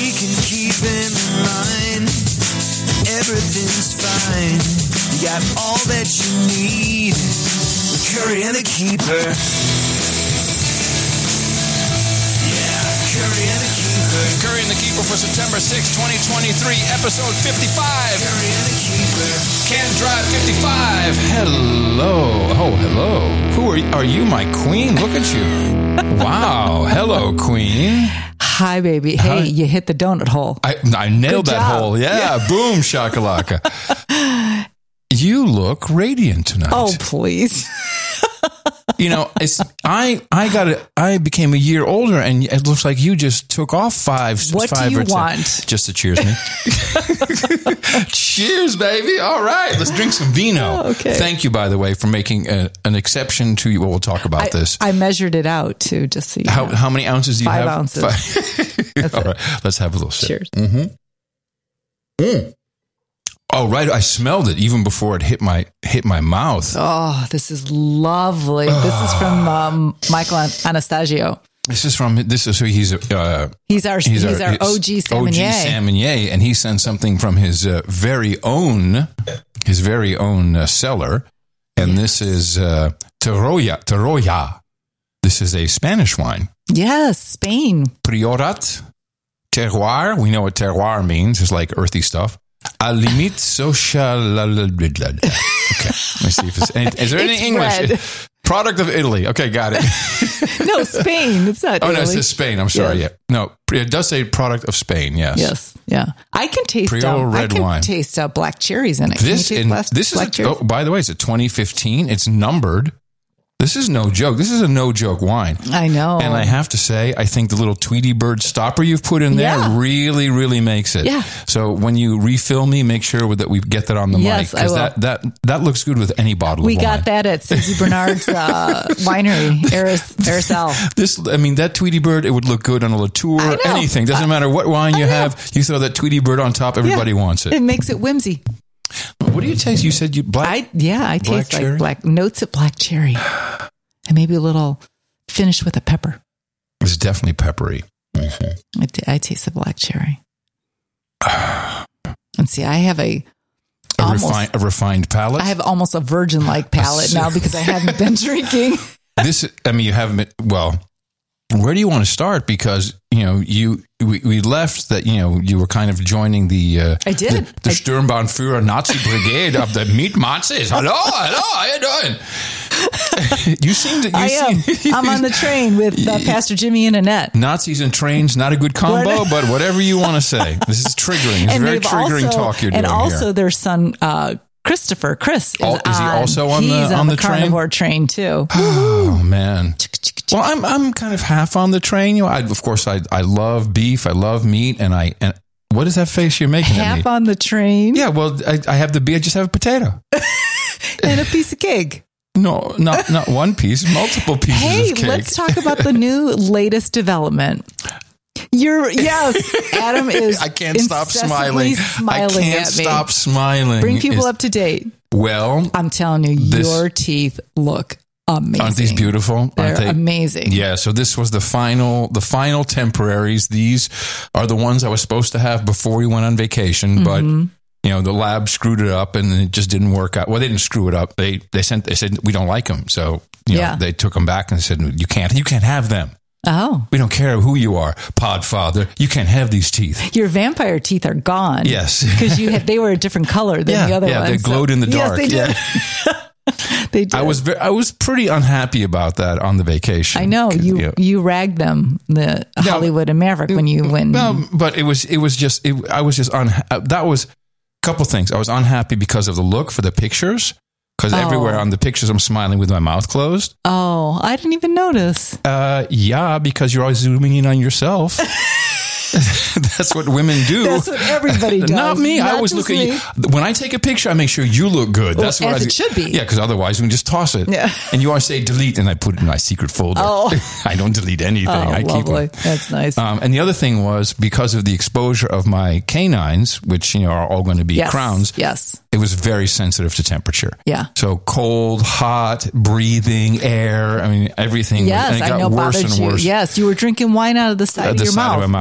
we can keep in mind everything's fine. You got all that you need with Curry and the Keeper. Yeah, Curry and the Keeper. Curry and the Keeper for September 6, 2023, episode 55. Curry and the Keeper. Can Drive 55. Hello. Oh, hello. Who are you, my queen? Look at you. Wow. Hello, queen. Hi, baby. Hey, you hit the donut hole. I nailed that hole. Yeah. Boom, shakalaka. You look radiant tonight. Oh, please. You know, I became a year older, and it looks like you just took off five. What do you want? Just to cheers me. Cheers, baby. All right, let's drink some vino. Oh, okay. Thank you, by the way, for making an exception to you. Well, we'll talk about this. I measured it out too, just so you know. How many ounces do you 5 have? ounces. 5 All right, let's have a little sip. Cheers. Mm-hmm. Mm. Oh, right. I smelled it even before it hit my mouth. Oh, this is lovely. This is from Michael Anastasio. He's our OG Sauvignon. OG Sauvignon, and he sent something from his very own cellar, and this is Teroya. This is a Spanish wine. Yes, Spain. Priorat, terroir. We know what terroir means. It's like earthy stuff. A limite social. Okay, let me see if it's is there any English? Red. Product of Italy. Okay, got it. No, Spain. It's not Italy. No, it says Spain. I'm sorry. Yes. Yeah. No, it does say product of Spain. Yes. Yes. Yeah. I can taste Priolo red wine. taste black cherries in it. This is cherries? by the way, it's a 2015. It's numbered. This is no joke. This is a no joke wine. I know. And I have to say, I think the little Tweety Bird stopper you've put in there really, really makes it. Yeah. So when you refill me, make sure that we get that on the mic. Because that looks good with any bottle of wine. We got that at Susie Bernard's winery, Arisal. That Tweety Bird, it would look good on a Latour, anything. Doesn't matter what wine you have. You throw that Tweety Bird on top, everybody wants it. It makes it whimsy. What do you taste? You said you black. I taste cherry? like black notes of black cherry, and maybe a little finish with a pepper. It's definitely peppery. I taste the black cherry. And see, I have a refined palate. I have almost a virgin-like palate now because I haven't been drinking. You haven't been. Well, where do you want to start? Because we left that you were kind of joining the I did the Sturmbannführer Nazi Brigade of the meat Nazis. Hello, how you doing? You seem to. I'm on the train with Pastor Jimmy and Annette. Nazis and trains, not a good combo, but whatever you want to say. This is triggering. It's very triggering talk you're doing here. And also their son, Christopher, Chris, is he also on the train? carnivore train too. Oh man. Well, I'm kind of half on the train. Of course, I love beef. I love meat, and what is that face you're making at me? Half on the train. Yeah, well, I have the beef. I just have a potato and a piece of cake. No, not one piece, multiple pieces of cake. Hey, let's talk about the new latest development. Adam is. I can't stop smiling. I can't stop smiling. Bring people up to date. Well, I'm telling you, your teeth look amazing. Aren't these beautiful? They're amazing. Yeah. So this was the final temporaries. These are the ones I was supposed to have before we went on vacation, but the lab screwed it up and it just didn't work out. Well, they didn't screw it up. They said we don't like them, so they took them back and said you can't have them. Oh. We don't care who you are, Podfather. You can't have these teeth. Your vampire teeth are gone. Yes. Because they were a different color than the other ones. Yeah, they glowed in the dark. Yes, they did. They did. I was pretty unhappy about that on the vacation. I know. You ragged them, the Hollywood and Maverick, when you went. No, but I was just that was a couple things. I was unhappy because of the look for the pictures. Because everywhere on the pictures, I'm smiling with my mouth closed. Oh, I didn't even notice. Yeah, because you're always zooming in on yourself. That's what women do. That's what everybody does. Not me. I always look at you. When I take a picture, I make sure you look good. That's what it should be. Yeah, because otherwise we can just toss it. Yeah. And you always say delete, and I put it in my secret folder. Oh. I don't delete anything. I keep them. That's nice. And the other thing was because of the exposure of my canines, which are all going to be crowns. Yes. It was very sensitive to temperature. Yeah. So cold, hot, breathing, air. I mean, everything. Yes, and it got worse and worse. Yes, you were drinking wine out of the side of your mouth. It got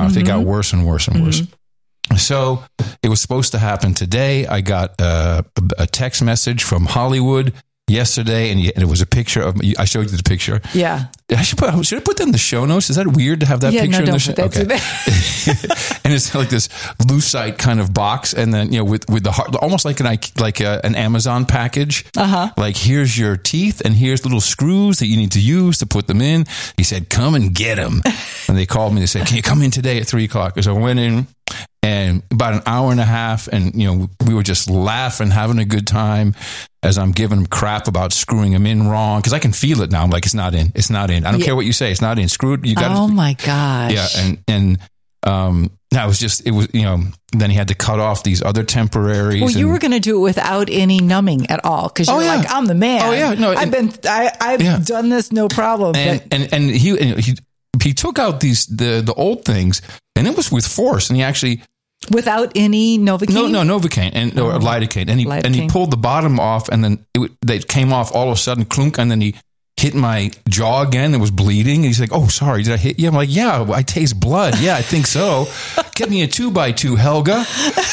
got worse and worse and worse. So it was supposed to happen today. I got a text message from Hollywood yesterday, and it was a picture of. I showed you the picture. Yeah. Should I put that in the show notes? Is that weird to have that picture in the show? Okay. And it's like this lucite kind of box, and then with the heart, almost like an Amazon package. Like, here's your teeth, and here's little screws that you need to use to put them in. He said, "Come and get them." And they called me. They said, "Can you come in today at 3:00?" So I went in. And about an hour and a half, and we were just laughing, having a good time as I'm giving him crap about screwing him in wrong, because I can feel it now. I'm like, it's not in. I don't care what you say. It's not in. Screwed. You got. Oh my gosh. Yeah, and that was just it was. Then he had to cut off these other temporaries. Well, you were going to do it without any numbing at all, because you're like, I'm the man. Oh yeah, no, I've done this, no problem. And he took out the old things, and it was with force, and he actually. Without any Novocaine? No, Novocaine or lidocaine. And he pulled the bottom off, and then they came off all of a sudden, clunk, and then he hit my jaw again. It was bleeding. And he's like, "Oh, sorry, did I hit you?" I'm like, "Yeah, I taste blood. Yeah, I think so. Get me a 2x2, Helga."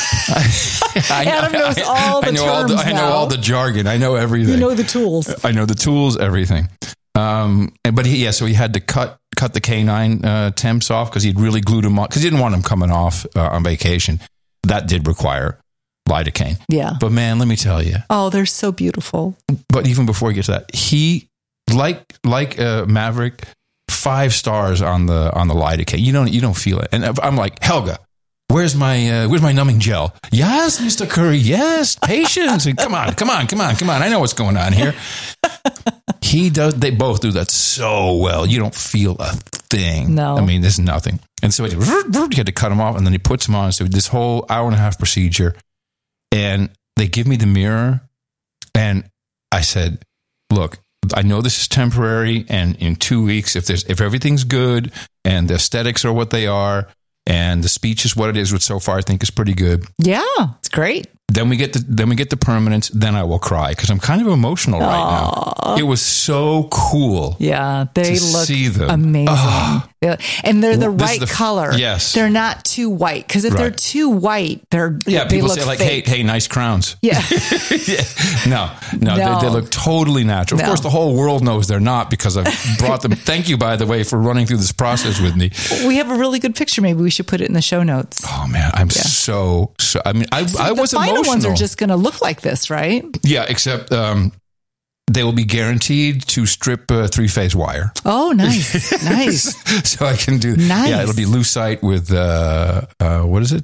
Adam knows all the terms I know all the jargon. I know everything. You know the tools. I know the tools, everything. But so he had to cut the canine temps off, because he'd really glued them on, because he didn't want them coming off on vacation. That did require lidocaine. Yeah. But man, let me tell you. Oh, they're so beautiful. But even before we get to that, he like Maverick, 5 stars on the lidocaine. You don't feel it. And I'm like, "Helga, where's my numbing gel?" "Yes, Mr. Curry. Yes, patience." And come on. I know what's going on here. He does. They both do that so well. You don't feel a thing. No. I mean, there's nothing. And so he had to cut him off, and then he puts him on. So this whole hour and a half procedure, and they give me the mirror, and I said, "Look, I know this is temporary, and in 2 weeks, if everything's good and the aesthetics are what they are, and the speech is what it is, which so far I think is pretty good. Yeah, it's great. Then we get the permanence. Then I will cry, because I'm kind of emotional right now. It was so cool. Yeah, they look see them. amazing, and they're the right is color. Yes, they're not too white, because if they're too white, they people look say like, fake. hey, nice crowns. Yeah, No. They look totally natural. Of course, the whole world knows they're not, because I've brought them. Thank you, by the way, for running through this process with me. We have a really good picture. Maybe we should put it in the show notes. Oh man, I'm so. I mean, I was emotional. The ones are just going to look like this, right? Yeah, except they will be guaranteed to strip 3-phase wire. Oh, nice, nice. So I can do. Nice. Yeah, it'll be lucite with what is it?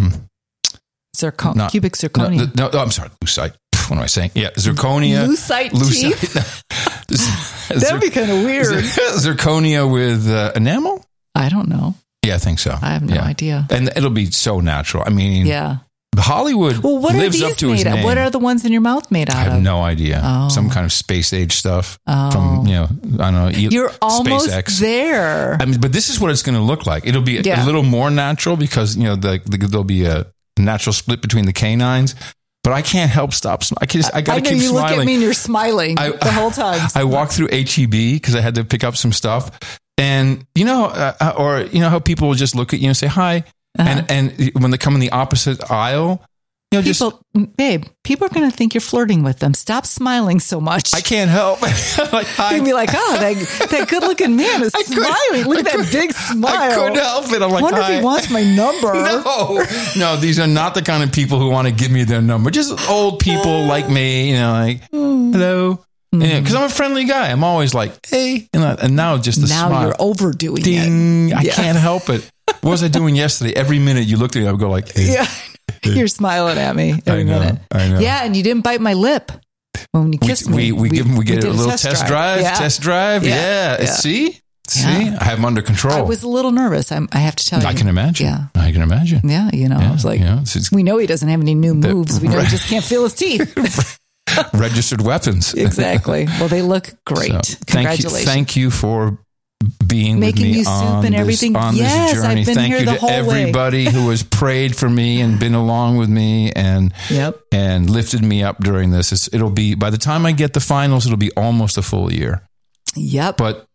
Cubic zirconia. No, I'm sorry, lucite. What am I saying? Yeah, zirconia. Lucite teeth. That'd be kind of weird. Zirconia with enamel. I don't know. Yeah, I think so. I have no idea. And it'll be so natural. I mean, yeah. Hollywood lives up to his name. What are the ones in your mouth made out of? I have no idea. Oh. Some kind of space age stuff from, I don't know. You're almost SpaceX. there. I mean, but this is what it's going to look like. It'll be a little more natural, because, there'll be a natural split between the canines. But I can't help stop. I got to keep smiling. I know you look at me and you're smiling the whole time. I walked through HEB because I had to pick up some stuff. And, how people will just look at you and say hi. Uh-huh. And when they come in the opposite aisle, people are going to think you're flirting with them. Stop smiling so much. I can't help. Like, hi. You'd be like, that good looking man is smiling. Look at that big smile. I couldn't help it. I'm like, wonder if he wants my number. No, these are not the kind of people who want to give me their number. Just old people like me, hello. Because I'm a friendly guy. I'm always like, hey. And now just the smile. Now you're overdoing Ding. it. I can't help it. What was I doing yesterday? Every minute you looked at me, I would go like, hey. Yeah. You're smiling at me every minute. I know. Yeah, and you didn't bite my lip when you kissed me. We get a little test drive. Yeah. Test drive. Yeah. See? I have them under control. I was a little nervous. I have to tell you. I can imagine. Yeah. I can imagine. Yeah. I was like, we know he doesn't have any new moves. We know he just can't feel his teeth. Registered weapons. Exactly. Well, they look great. So, congratulations. Thank you for being making with me you soup and everything. On yes, this journey. I've been Thank here you the to whole everybody who has prayed for me and been along with me and lifted me up during this. It'll be, by the time I get the finals, it'll be almost a full year. Yep. But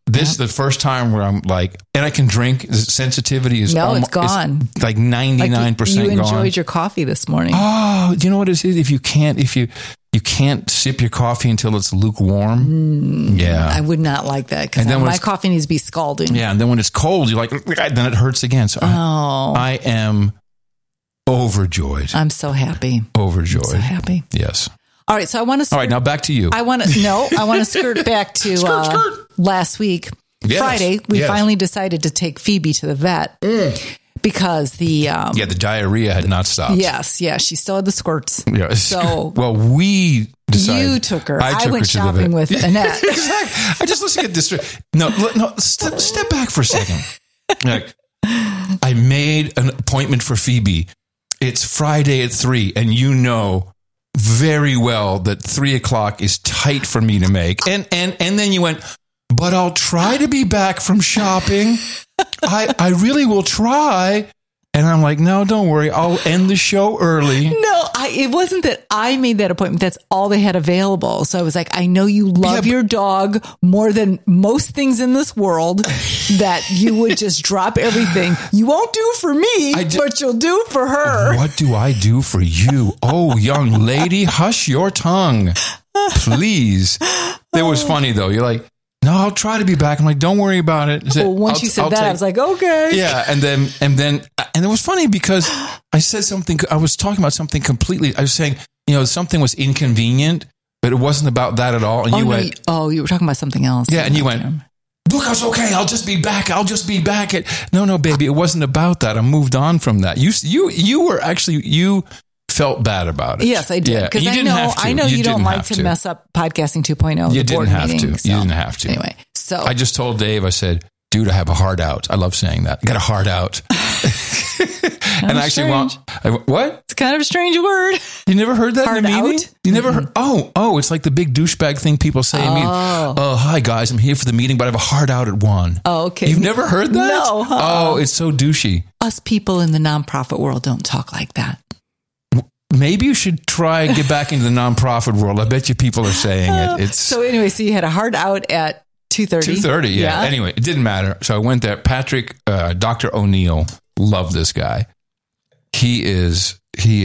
this is the first time where I'm like, and I can drink. The sensitivity is it's gone. It's like 99% you enjoyed gone. your coffee this morning. Oh, do you know what it is? If you can't sip your coffee until it's lukewarm. Yeah. I would not like that because my coffee needs to be scalding. Yeah. And then when it's cold, you're like, then it hurts again. So I am overjoyed. I'm so happy. Overjoyed. I'm so happy. Yes. All right. So I want to. All right. Now back to you. I want to skirt back to last week. Yes. Friday, we finally decided to take Phoebe to the vet because the diarrhea had not stopped. Yes. Yeah. She still had the squirts. Yeah. So we decided. You took her. I took went her to shopping the vet. with Annette. Exactly. I just listen to this. No. Step back for a second. Like, I made an appointment for Phoebe. It's Friday at 3, and you know very well that 3:00 is tight for me to make. And then you went, but I'll try to be back from shopping. I really will try. And I'm like, no, don't worry. I'll end the show early. No, it wasn't that I made that appointment. That's all they had available. So I was like, I know you love your dog more than most things in this world, that you would just drop everything. You won't do for me, but you'll do for her. What do I do for you? Oh, young lady, hush your tongue, please. It was funny, though. You're like, no, I'll try to be back. I'm like, don't worry about it. Well, once you said that, I was like, okay. Yeah. And it was funny because I said something, I was talking about something completely, I was saying, something was inconvenient, but it wasn't about that at all. And you went, you were talking about something else. Yeah. And you went, look, I was okay. I'll just be back. No, baby, it wasn't about that. I moved on from that. You felt bad about it. Yes, I did. Because I know you don't like to mess up podcasting 2.0. You didn't have to. You didn't have to. Anyway, so I just told Dave, I said, dude, I have a heart out. I love saying that. I got a heart out. And actually, what? It's kind of a strange word. You never heard that heart in a meeting? Out? You never heard? Oh, it's like the big douchebag thing people say in meetings. Oh, hi guys, I'm here for the meeting, but I have a heart out at 1. Oh, okay. You've never heard that? No. Oh, it's so douchey. Us people in the nonprofit world don't talk like that. Maybe you should try and get back into the nonprofit world. I bet you people are saying it. So anyway, so you had a heart out at 2:30. 2:30, yeah. Anyway, it didn't matter. So I went there. Patrick, Dr. O'Neill, loved this guy. He does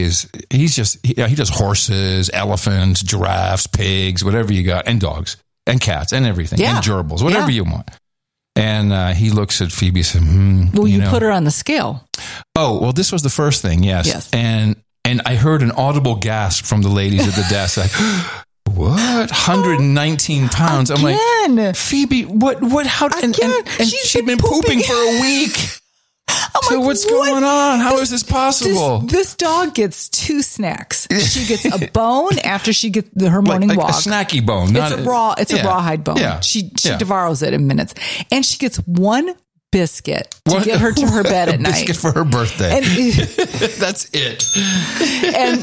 horses, elephants, giraffes, pigs, whatever you got, and dogs, and cats, and everything, and gerbils, whatever you want. And he looks at Phoebe and says, well, you put her on the scale. Oh, well, this was the first thing, yes. And I heard an audible gasp from the ladies at the desk, like, what? 119 pounds. I'm like, Phoebe, what, how, and she'd been pooping for a week. So like, what's going on? How is this possible? This dog gets 2 snacks. She gets a bone after she gets her morning walk. A snacky bone. It's a rawhide bone. Yeah. She devours it in minutes. And she gets 1 biscuit to get her to her bed at night. Biscuit for her birthday. And, that's it. And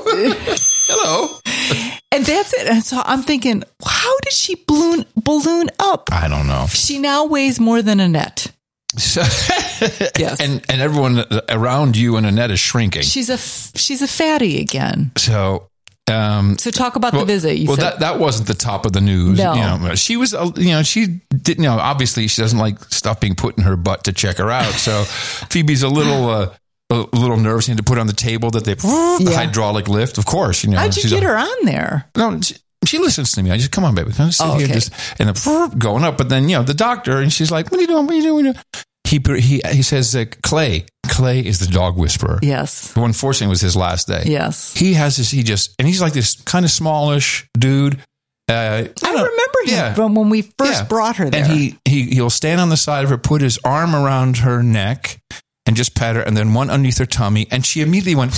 hello. And that's it. And so I'm thinking, how did she balloon up? I don't know. She now weighs more than Annette. So, yes. And everyone around you and Annette is shrinking. She's a fatty again. So talk about the visit. That wasn't the top of the news. No. She was, she didn't, obviously she doesn't like stuff being put in her butt to check her out. So Phoebe's a little nervous. You had to put on the table that the hydraulic lift. Of course, How'd you get her on there? No, she listens to me. I just, come on, baby. Come sit here. And the going up. But then, the doctor, and she's like, what are you doing? What are you doing? He says, Clay is the dog whisperer. Yes. Who unfortunately was his last day. Yes. He has this, and he's like this kind of smallish dude. I remember him from when we first brought her there. And he'll stand on the side of her, put his arm around her neck and just pat her, and then one underneath her tummy. And she immediately went,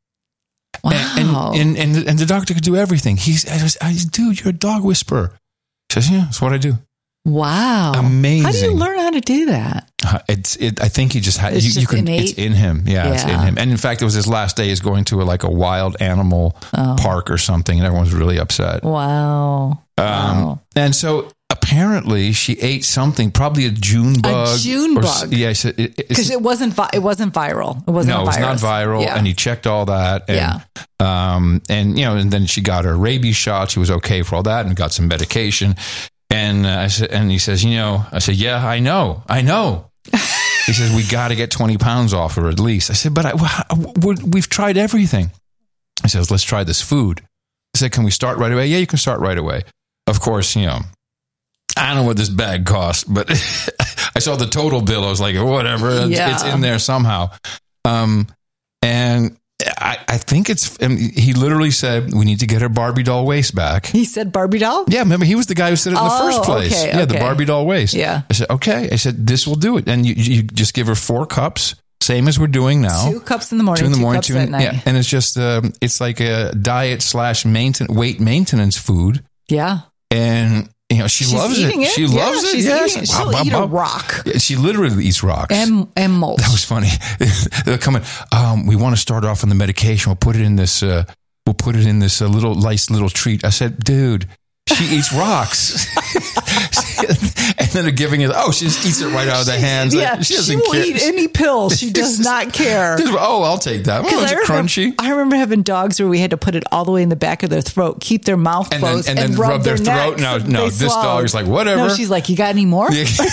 wow. And the doctor could do everything. Dude, you're a dog whisperer. She says, yeah, that's what I do. Wow. Amazing. How do you learn how to do that? I think he just had, it's in him. Yeah, it's in him. And in fact, it was his last day. He's going to a wild animal park or something, and everyone's really upset. Wow. And so apparently she ate something, probably a June bug. A June bug. Yeah. Because it wasn't viral. It wasn't it was not viral. Yeah. And he checked all that. And, and then she got her rabies shot. She was okay for all that and got some medication. And I said, and he says, I said, yeah, I know. He says, we got to get 20 pounds off her at least. I said, but we've tried everything. He says, let's try this food. I said, can we start right away? Yeah, you can start right away. Of course, I don't know what this bag costs, but I saw the total bill. I was like, whatever, it's in there somehow. And I think he literally said, we need to get her Barbie doll waist back. He said Barbie doll? Yeah, remember, he was the guy who said it in the first place. Okay. The Barbie doll waist. Yeah. I said, okay. I said, this will do it. And you just give her 4 cups, same as we're doing now. 2 cups in the morning, 2 in the morning, 2 cups at night. Yeah, and it's just, it's like a diet / weight maintenance food. Yeah. And, she's loves it. She loves it. She's she'll eat a rock. Yeah, she literally eats rocks. And mulch. That was funny. They're coming. We want to start off on the medication. We'll put it in this. Little nice little treat. I said, dude, she eats rocks. And then they're giving it. Oh, she just eats it right out of the hands. Yeah, she doesn't care. Eat any pill. She does not care. I'll take that. Oh, it's crunchy. I remember having dogs where we had to put it all the way in the back of their throat, keep their mouth closed, and then rub their throat. No, this dog is like, whatever. No, she's like, you got any more?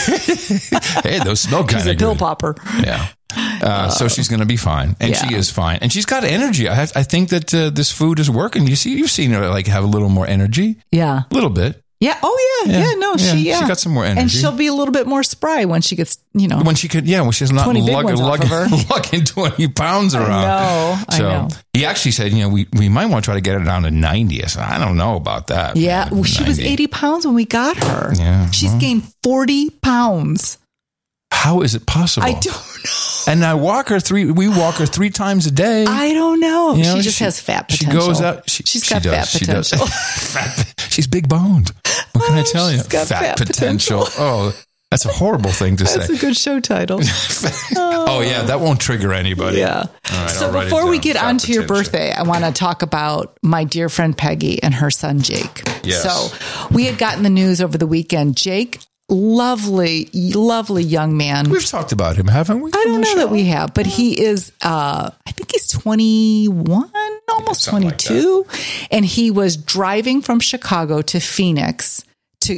Hey, those smell kind of good. She's a pill popper. Yeah. So she's going to be fine, and she is fine, and she's got energy. I think that this food is working. You've seen her like have a little more energy. Yeah, a little bit. Yeah. Oh yeah. Yeah. No, she got some more energy, and she'll be a little bit more spry when she gets, when she could, when she's not lugging 20 pounds around. I know. He actually said, we might want to try to get her down to 90. I said, I don't know about that. Yeah, well, she was 80 pounds when we got her. Yeah, she's gained 40 pounds. How is it possible? I don't know. And we walk her 3 times a day. I don't know. She just has fat potential. She goes out. She's got fat potential. She's big boned. What can I tell you? She's got fat potential. Oh, that's a horrible thing to say. That's a good show title. That won't trigger anybody. Yeah. All right, so before we get on to your birthday, I want to talk about my dear friend Peggy and her son Jake. Yes. So we had gotten the news over the weekend. Jake, lovely young man. We've talked about him, haven't we? I don't know that we have, but he is, I think he's 21, almost 22. And he was driving from Chicago to Phoenix to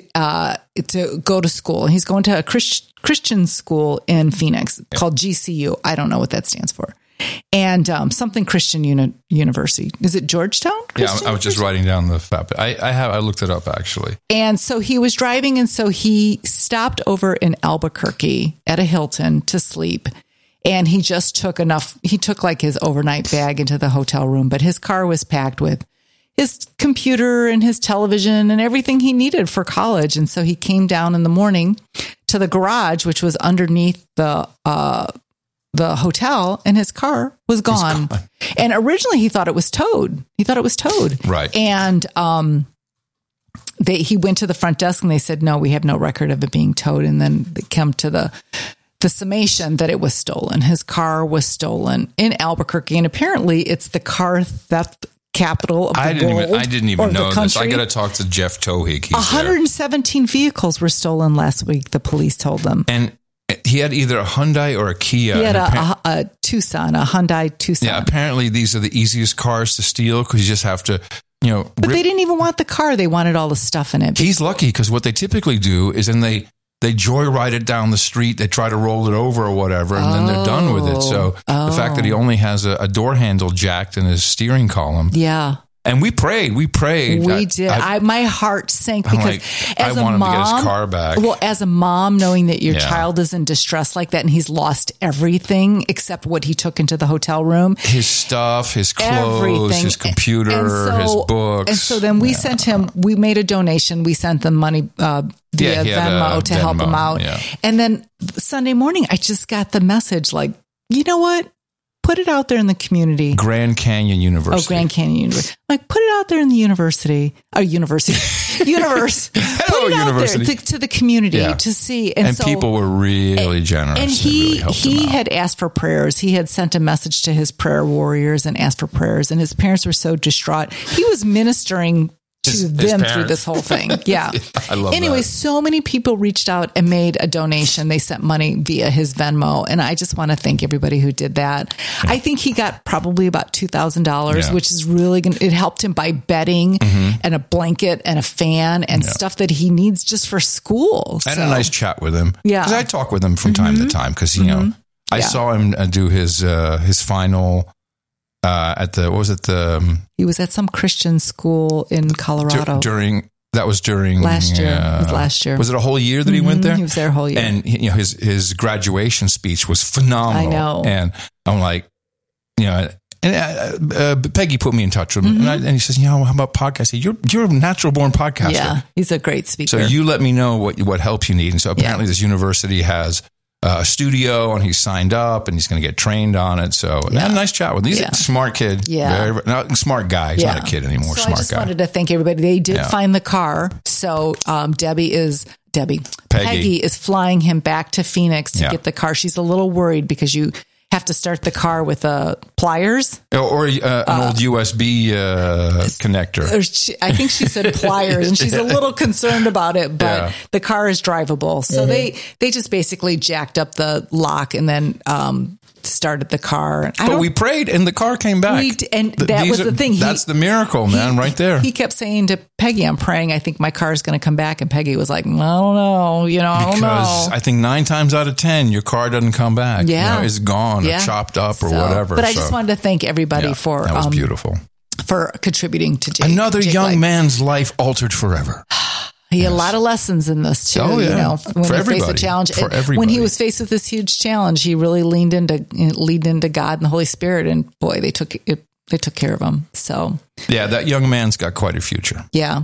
go to school. He's going to a Christian school in Phoenix called GCU. I don't know what that stands for. And something Christian University. Is it Georgetown? I was just writing down the fact. I looked it up actually. And so he was driving, and so he stopped over in Albuquerque at a Hilton to sleep. And he just took enough. He took like his overnight bag into the hotel room, but his car was packed with his computer and his television and everything he needed for college. And so he came down in the morning to the garage, which was underneath the hotel, and his car was gone. And originally he thought it was towed. Right. And he went to the front desk and they said, no, we have no record of it being towed. And then they come to the summation that it was stolen. His car was stolen in Albuquerque. And apparently it's the car theft capital of the world. I didn't even know this. I got to talk to Jeff Tohig. 117 vehicles were stolen last week, the police told them. And he had either a Hyundai or a Kia. He had a Tucson, a Hyundai Tucson. Yeah, apparently these are the easiest cars to steal because you just have to, But they didn't even want the car. They wanted all the stuff in it. He's lucky because what they typically do is then they joyride it down the street. They try to roll it over or whatever, and then they're done with it. So the fact that he only has a door handle jacked in his steering column. Yeah. And we prayed. We did. My heart sank because as I want him to get his car back. Well, as a mom, knowing that your child is in distress like that and he's lost everything except what he took into the hotel room. His stuff, his clothes, his computer, his books. And so then we sent him, we made a donation. We sent them money via Venmo to help him out. Yeah. And then Sunday morning, I just got the message like, you know what? Put it out there in the community. Grand Canyon University. Oh, Grand Canyon University. Like, put it out there in the universe. Put it out there to the community to see. And so, people were really generous. And he had asked for prayers. He had sent a message to his prayer warriors and asked for prayers. And his parents were so distraught. He was ministering to them through this whole thing. Yeah. I love anyway, that. so many people reached out and made a donation. They sent money via his Venmo. And I just want to thank everybody who did that. Yeah. I think he got probably about $2,000, which is really good. It helped him buy bedding and a blanket and a fan and stuff that he needs just for school. I had a nice chat with him. Yeah. Because I talk with him from time to time because, you know, I saw him do his final at the he was at some Christian school in Colorado during last year. It was last year. Was it a whole year that he went there? He was there a whole year. And you know, his graduation speech was phenomenal. I know. And I'm like, you know, and Peggy put me in touch with him, and he says, you know, how about podcasts? I said, you're a natural born podcaster. Yeah, he's a great speaker. So you let me know what help you need. And so apparently this university has a studio, and he's signed up, and he's going to get trained on it. So I had a nice chat with him. He's a smart kid. Yeah. Very smart guy. He's not a kid anymore. So Smart guy. I just wanted to thank everybody. They did find the car. So Peggy is flying him back to Phoenix to get the car. She's a little worried because you have to start the car with pliers or an old USB connector. I think she said pliers, and she's a little concerned about it, but the car is drivable. So they just basically jacked up the lock and then started the car. But we prayed and the car came back. That was the thing. That's the miracle, man, right there. He kept saying to Peggy, I'm praying, I think my car is going to come back. And Peggy was like, I don't know. I don't know. Because I think 9 times out of 10, your car doesn't come back. Yeah. You know, it's gone or chopped up or whatever. But I just wanted to thank everybody for that was beautiful. For contributing to Jake. Another young man's life altered forever. He had a lot of lessons in this too. Oh, yeah. You know, when for he everybody. faced a challenge, for everybody. when he was faced with this huge challenge, he really leaned into God and the Holy Spirit, and boy, they took care of him. So yeah, that young man's got quite a future. Yeah.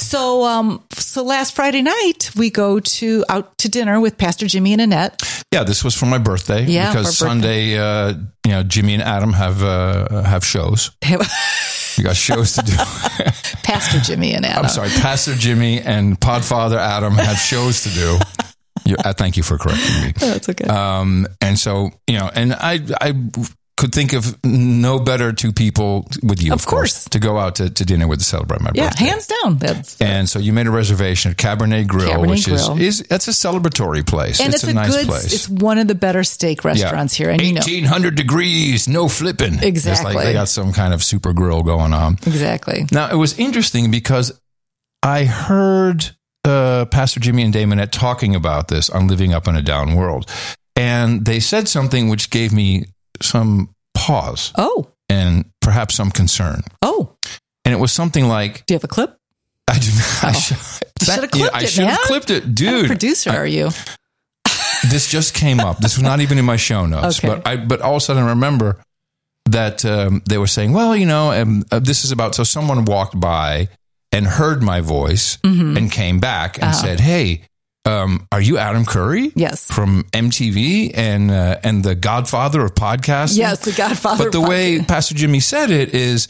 So last Friday night we go out to dinner with Pastor Jimmy and Annette. Yeah, this was for my birthday. Yeah, because Sunday, Jimmy and Adam have shows. You got shows to do. Pastor Jimmy and Adam. I'm sorry, Pastor Jimmy and Podfather Adam have shows to do. Thank you for correcting me. That's okay. And so, and I could think of no better two people with you, of course, to go out to dinner with to celebrate my birthday. Yeah, hands down. And so you made a reservation at Cabernet Grill, which is that's a celebratory place. And it's a nice place. It's one of the better steak restaurants here. And 1800 degrees, no flipping. Exactly. It's like they got some kind of super grill going on. Exactly. Now, it was interesting because I heard Pastor Jimmy and Damonette talking about this on Living Up in a Down World. And they said something which gave me some pause. Oh. And perhaps some concern. Oh. And it was something like... Do you have a clip? I do not. I should have clipped it, I should have clipped it. Dude. What producer are you? This just came up. This was not even in my show notes. Okay. But all of a sudden I remember that they were saying, well, this is about... So someone walked by and heard my voice and came back and said, hey... are you Adam Curry? Yes. From MTV and the Godfather of podcasting? Yes, the Godfather. But the way Pastor Jimmy said it is,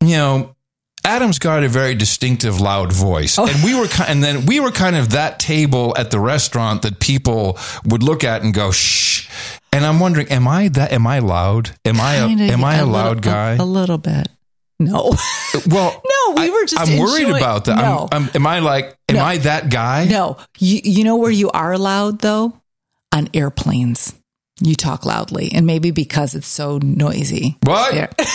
Adam's got a very distinctive, loud voice, and we were kind of that table at the restaurant that people would look at and go shh. And I'm wondering, am I loud? Am I a loud guy? A little bit. No. Well, no, we were just. I'm worried about that. No. Am I that guy? No. You know where you are loud though? On airplanes. You talk loudly, and maybe because it's so noisy. What?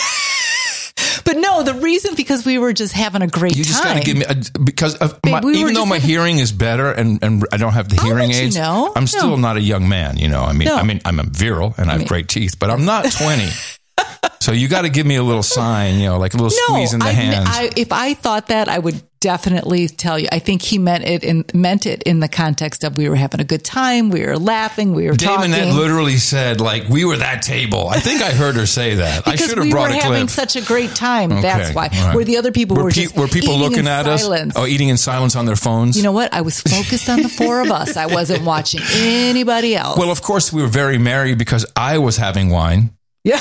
But no, the reason because we were just having a great time. You just got to give me because of even though my hearing is better and I don't have the hearing aids. I'm still not a young man. I mean, I'm virile and I have great teeth, but I'm not 20. So you got to give me a little sign, like a little squeeze in the hands. If I thought that, I would definitely tell you. I think he meant it in the context of we were having a good time, we were laughing, we were talking. Damonette literally said, like, we were that table. I think I heard her say that. I should have brought a clip. We were having such a great time. Okay, that's why. Right. Where the other people were people looking at us, eating in silence on their phones. You know what? I was focused on the four of us. I wasn't watching anybody else. Well, of course, we were very merry because I was having wine. Yeah.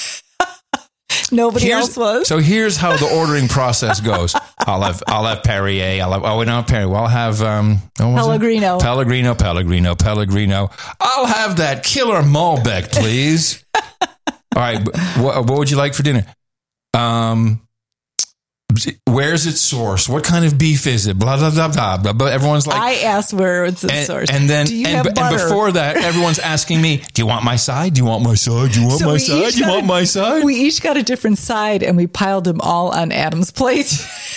Nobody else was. So here's how the ordering process goes. I'll have Perrier. Perrier. Well, I'll have Pellegrino. Pellegrino. I'll have that killer Malbec, please. All right. What would you like for dinner? The where's its source? What kind of beef is it? Blah, blah, blah, blah, blah. But everyone's like, I asked where it's the source. And then, do you have butter? And before that, everyone's asking me, do you want my side? Do you want my side? Do you want my side? Do you want my side? We each got a different side and we piled them all on Adam's plate.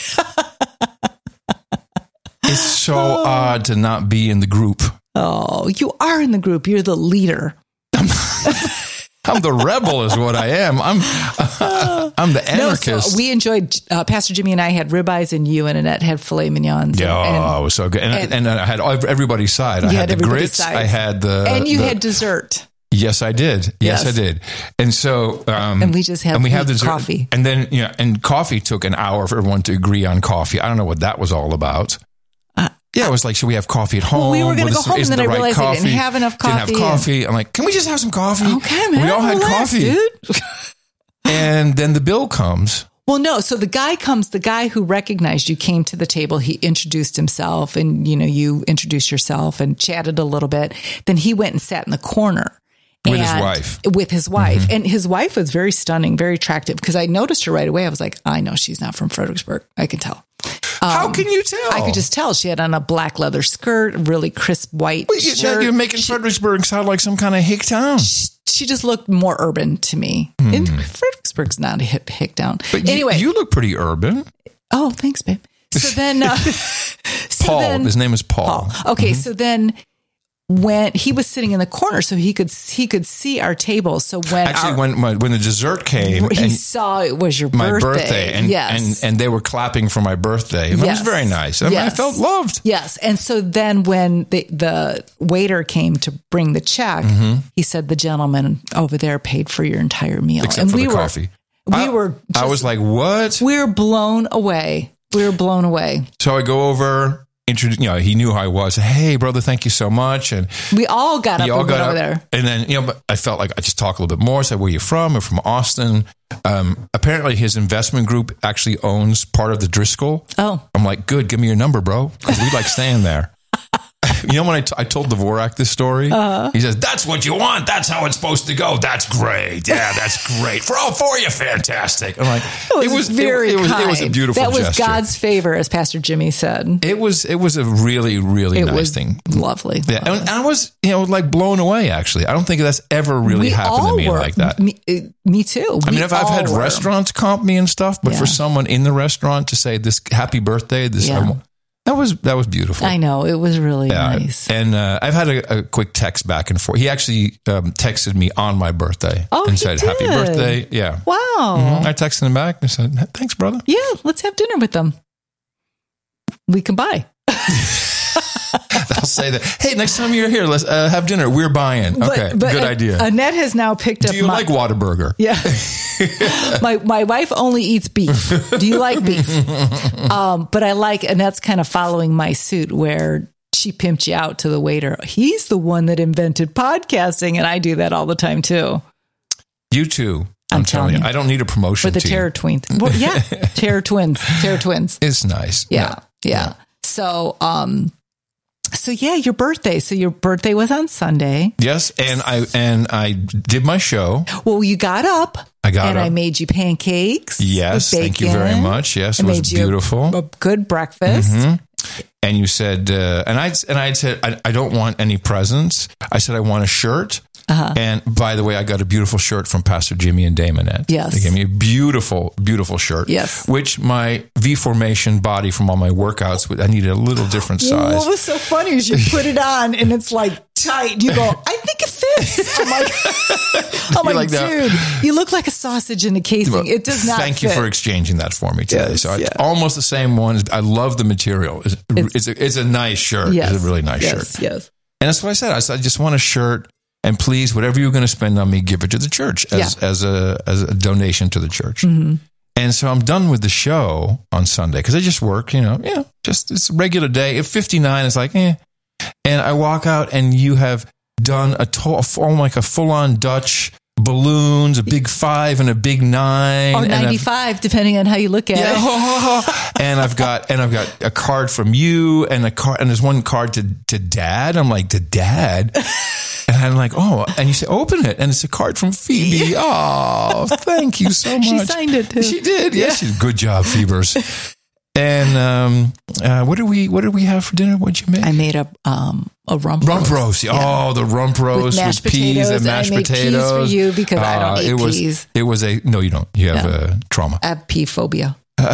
It's so odd to not be in the group. Oh, you are in the group. You're the leader. I'm the rebel is what I am. I'm the anarchist. No, so we enjoyed, Pastor Jimmy and I had ribeyes and you and Annette had filet mignons. Yeah, it was so good. And I had everybody's side. I had the grits. Sides. I had the... And you had dessert. Yes, I did. Yes, I did. And so... and we just had the coffee. And then, and coffee took an hour for everyone to agree on coffee. I don't know what that was all about. Yeah, it was like, should we have coffee at home? Well, we were going to go home, and then I realized I didn't have enough coffee. Didn't have coffee. I'm like, can we just have some coffee? Okay, man. We all had relax, coffee. Dude. And then the bill comes. Well, no. So the guy who recognized you came to the table. He introduced himself, and, you introduced yourself and chatted a little bit. Then he went and sat in the corner. With his wife. Mm-hmm. And his wife was very stunning, very attractive, because I noticed her right away. I was like, I know she's not from Fredericksburg. I can tell. How can you tell? I could just tell. She had on a black leather skirt, really crisp white shirt. You're making Fredericksburg sound like some kind of hick town. She just looked more urban to me. And Fredericksburg's not a hick town. But anyway. You look pretty urban. Oh, thanks, babe. So then... Paul. His name is Paul. Okay, so then... when he was sitting in the corner, so he could see our table. So when when the dessert came, he saw it was your my birthday, and they were clapping for my birthday, and it was very nice. I felt loved. Yes, and so then when the waiter came to bring the check, he said the gentleman over there paid for your entire meal, except for the coffee. I was like, what? We were blown away. So I go over. He knew who I was. Hey, brother, thank you so much. And we all got up and went over there. And then, but I felt like I just talked a little bit more. I said, where are you from? I'm from Austin. Apparently his investment group actually owns part of the Driscoll. Oh. I'm like, good, give me your number, bro. Because we like staying there. When I told Dvorak this story, he says, that's what you want. That's how it's supposed to go. That's great. Yeah, that's great. For all four of you, fantastic. I'm like, it was very kind. It was a beautiful gesture. That was God's favor, as Pastor Jimmy said. It was a really, really nice thing. Lovely. Yeah. And I was, like blown away, actually. I don't think that's ever really happened to me like that. Me too. I mean, I've had restaurants comp me and stuff, but for someone in the restaurant to say this happy birthday, that was beautiful. I know. It was really nice. And I've had a quick text back and forth. He actually texted me on my birthday and said, happy birthday. Yeah. Wow. Mm-hmm. I texted him back and said, thanks, brother. Yeah. Let's have dinner with them. We can buy. I'll say that. Hey, next time you're here, let's have dinner. We're buying. Okay. Good idea. Annette has now picked up. Do you like Whataburger? Yeah. My wife only eats beef. Do you like beef? But I like Annette's kind of following my suit where she pimped you out to the waiter. He's the one that invented podcasting, and I do that all the time too. You too. I'm telling you, I don't need a promotion. For the Terror Twins. Well, yeah, Terror Twins. It's nice. Yeah. So your birthday. So your birthday was on Sunday. Yes, and I did my show. Well, you got up. I made you pancakes. Yes, thank you very much. Yes, it was beautiful. A good breakfast. Mm-hmm. And you said, and I said, I don't want any presents. I said, I want a shirt. And by the way, I got a beautiful shirt from Pastor Jimmy and Damonette. Yes. They gave me a beautiful, beautiful shirt. Yes. Which my V-formation body from all my workouts, I needed a little different size. What was so funny is you put it on and it's like tight. You go, I think it fits. I'm like, dude, you look like a sausage in a casing. It does not Thank you for exchanging that for me today. Yes, it's almost the same one. I love the material. It's a nice shirt. Yes, it's a really nice shirt. Yes. And that's what I said. I said, I just want a shirt. And please, whatever you're going to spend on me, give it to the church as a donation to the church. Mm-hmm. And so I'm done with the show on Sunday because I just work, just it's a regular day. At 59, it's like, And I walk out and you have done a full-on Dutch balloons, a big 5 and a big 9. Or 95, depending on how you look at it. And I've got a card from you and there's one card to Dad. I'm like, to Dad? And I'm like, oh, and you say, open it. And it's a card from Phoebe. Oh, thank you so much. She signed it too. She did. Yes. Good job, Phoebers. And what did we have for dinner? What'd you make? I made a rump roast. Yeah. Oh, the rump roast with peas and mashed potatoes. Peas for you because I don't eat peas. It was no, you don't. You have trauma. I have pea phobia.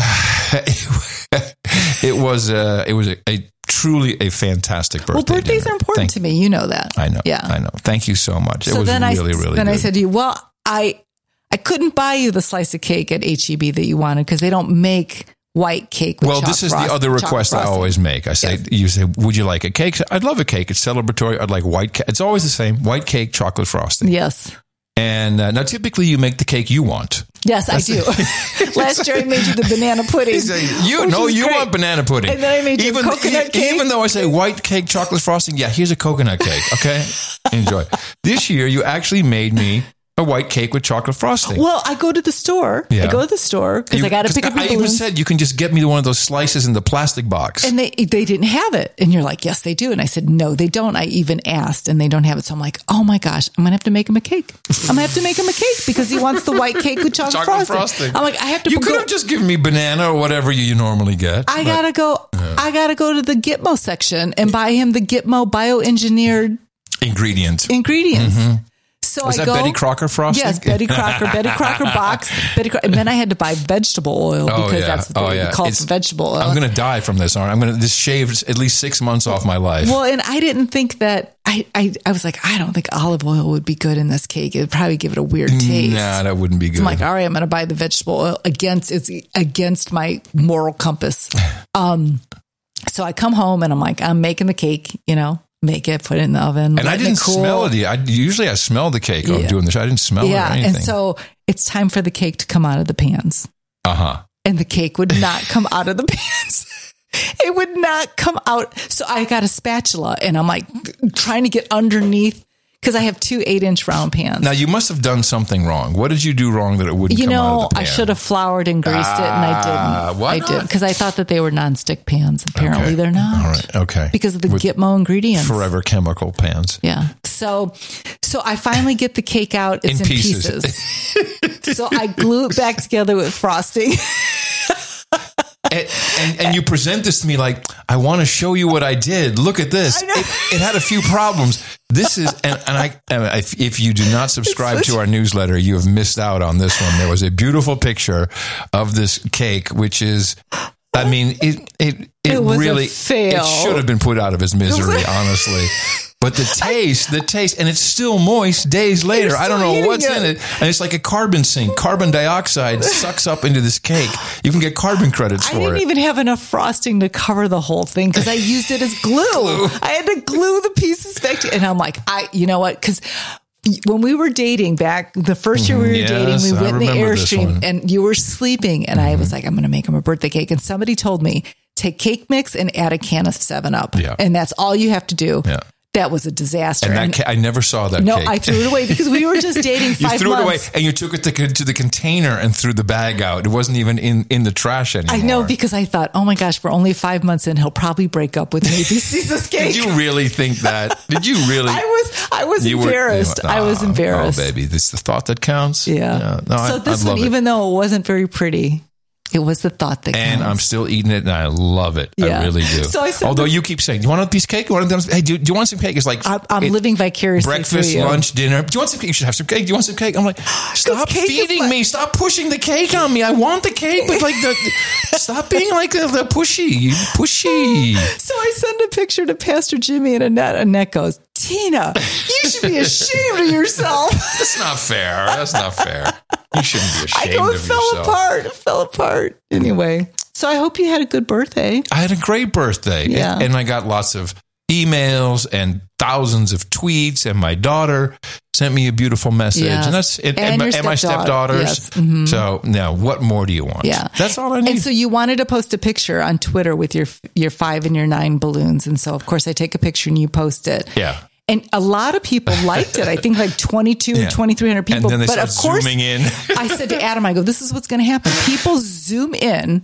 It was a truly a fantastic birthday. Well, birthdays dinner. are important to me. You know that. I know. Yeah. I know. Thank you so much. So it was then really good. Then I said to you, well, I couldn't buy you the slice of cake at HEB that you wanted because they don't make white cake with this is the other request I always make. I say, You say, would you like a cake? I'd love a cake. It's celebratory. I'd like white cake. It's always the same. White cake, chocolate frosting. Yes. And now typically you make the cake you want. Yes, I do. Last year I made you the banana pudding. You want banana pudding. And then I made you coconut cake. Even though I say white cake, chocolate frosting, here's a coconut cake. Okay? Enjoy. This year you actually made me a white cake with chocolate frosting. Well, I go to the store. Yeah. I go to the store because I got to pick up the balloons. I even said you can just get me one of those slices in the plastic box. And they didn't have it. And you're like, yes, they do. And I said, no, they don't. I even asked and they don't have it. So I'm like, oh my gosh, I'm going to have to make him a cake. I'm going to have to make him a cake because he wants the white cake with chocolate frosting. I'm like, I have to. You could have just given me banana or whatever you normally get. I gotta go to the Gitmo section and buy him the Gitmo bioengineered ingredients. Mm-hmm. So was that Betty Crocker frosting? Yes, Betty Crocker box. And then I had to buy vegetable oil because that's what they call it, vegetable oil. I'm going to die from this. This shaved at least 6 months off my life. Well, and I didn't think that, I was like, I don't think olive oil would be good in this cake. It would probably give it a weird taste. Nah, that wouldn't be good. So I'm like, all right, I'm going to buy the vegetable oil against my moral compass. So I come home and I'm like, I'm making the cake, make it, put it in the oven. And I didn't smell it. Usually I smell the cake doing this. I didn't smell it or anything. And so it's time for the cake to come out of the pans. Uh-huh. And the cake would not come out of the pans. It would not come out. So I got a spatula and I'm like trying to get underneath because I have 2 8-inch round pans. Now you must have done something wrong. What did you do wrong that it wouldn't come out of the pan? I should have floured and greased it and I didn't. Why not? I did because I thought that they were nonstick pans. Apparently they're not. All right. Okay. Because of the Gitmo ingredients. Forever chemical pans. Yeah. So I finally get the cake out. It's in pieces. So I glue it back together with frosting. And you present this to me like, I want to show you what I did. Look at this. It had a few problems. This is, if you do not subscribe to our newsletter, you have missed out on this one. There was a beautiful picture of this cake, which is, it really, a fail. It should have been put out of its misery, honestly. But the taste, and it's still moist days later. I don't know what's in it. And it's like a carbon sink. Carbon dioxide sucks up into this cake. You can get carbon credits for it. I didn't even have enough frosting to cover the whole thing because I used it as glue. I had to glue the pieces back together. And I'm like, you know what? Because when we were dating back, the first year we were dating, we went in the Airstream and you were sleeping. And I was like, I'm going to make him a birthday cake. And somebody told me, take cake mix and add a can of 7-Up. Yeah. And that's all you have to do. Yeah. That was a disaster. And I never saw that cake. No, I threw it away because we were just dating 5 months. You threw it away and you took it to the container and threw the bag out. It wasn't even in the trash anymore. I know because I thought, oh my gosh, we're only 5 months in. He'll probably break up with me if he sees this cake. Did you really think that? Did you really? I was embarrassed. I was embarrassed. Oh, baby, this is the thought that counts. Yeah. No, so this one, even though it wasn't very pretty, it was the thought that counts. And I'm still eating it, and I love it. Yeah. I really do. So I said, although you keep saying, "Do you want a piece of cake? Hey, do you want some cake?" It's like I'm living vicariously breakfast, through you. lunch, dinner. Do you want some cake? You should have some cake. Do you want some cake? I'm like, stop feeding me. Stop pushing the cake on me. I want the cake, but stop being like the pushy. So I send a picture to Pastor Jimmy and Annette goes, Tina, you should be ashamed of yourself. That's not fair. You shouldn't be ashamed of yourself. It fell apart. Anyway, so I hope you had a good birthday. I had a great birthday. Yeah. And I got lots of emails and thousands of tweets, and my daughter sent me a beautiful message. Yes. And that's and my stepdaughters. Yes. Mm-hmm. So now what more do you want? Yeah. That's all I need. And so you wanted to post a picture on Twitter with your 5 and your 9 balloons. And so of course I take a picture and you post it. Yeah. And a lot of people liked it. I think like 2,300 people. And then they but of course, zooming in. I said to Adam, I go, this is what's going to happen. People zoom in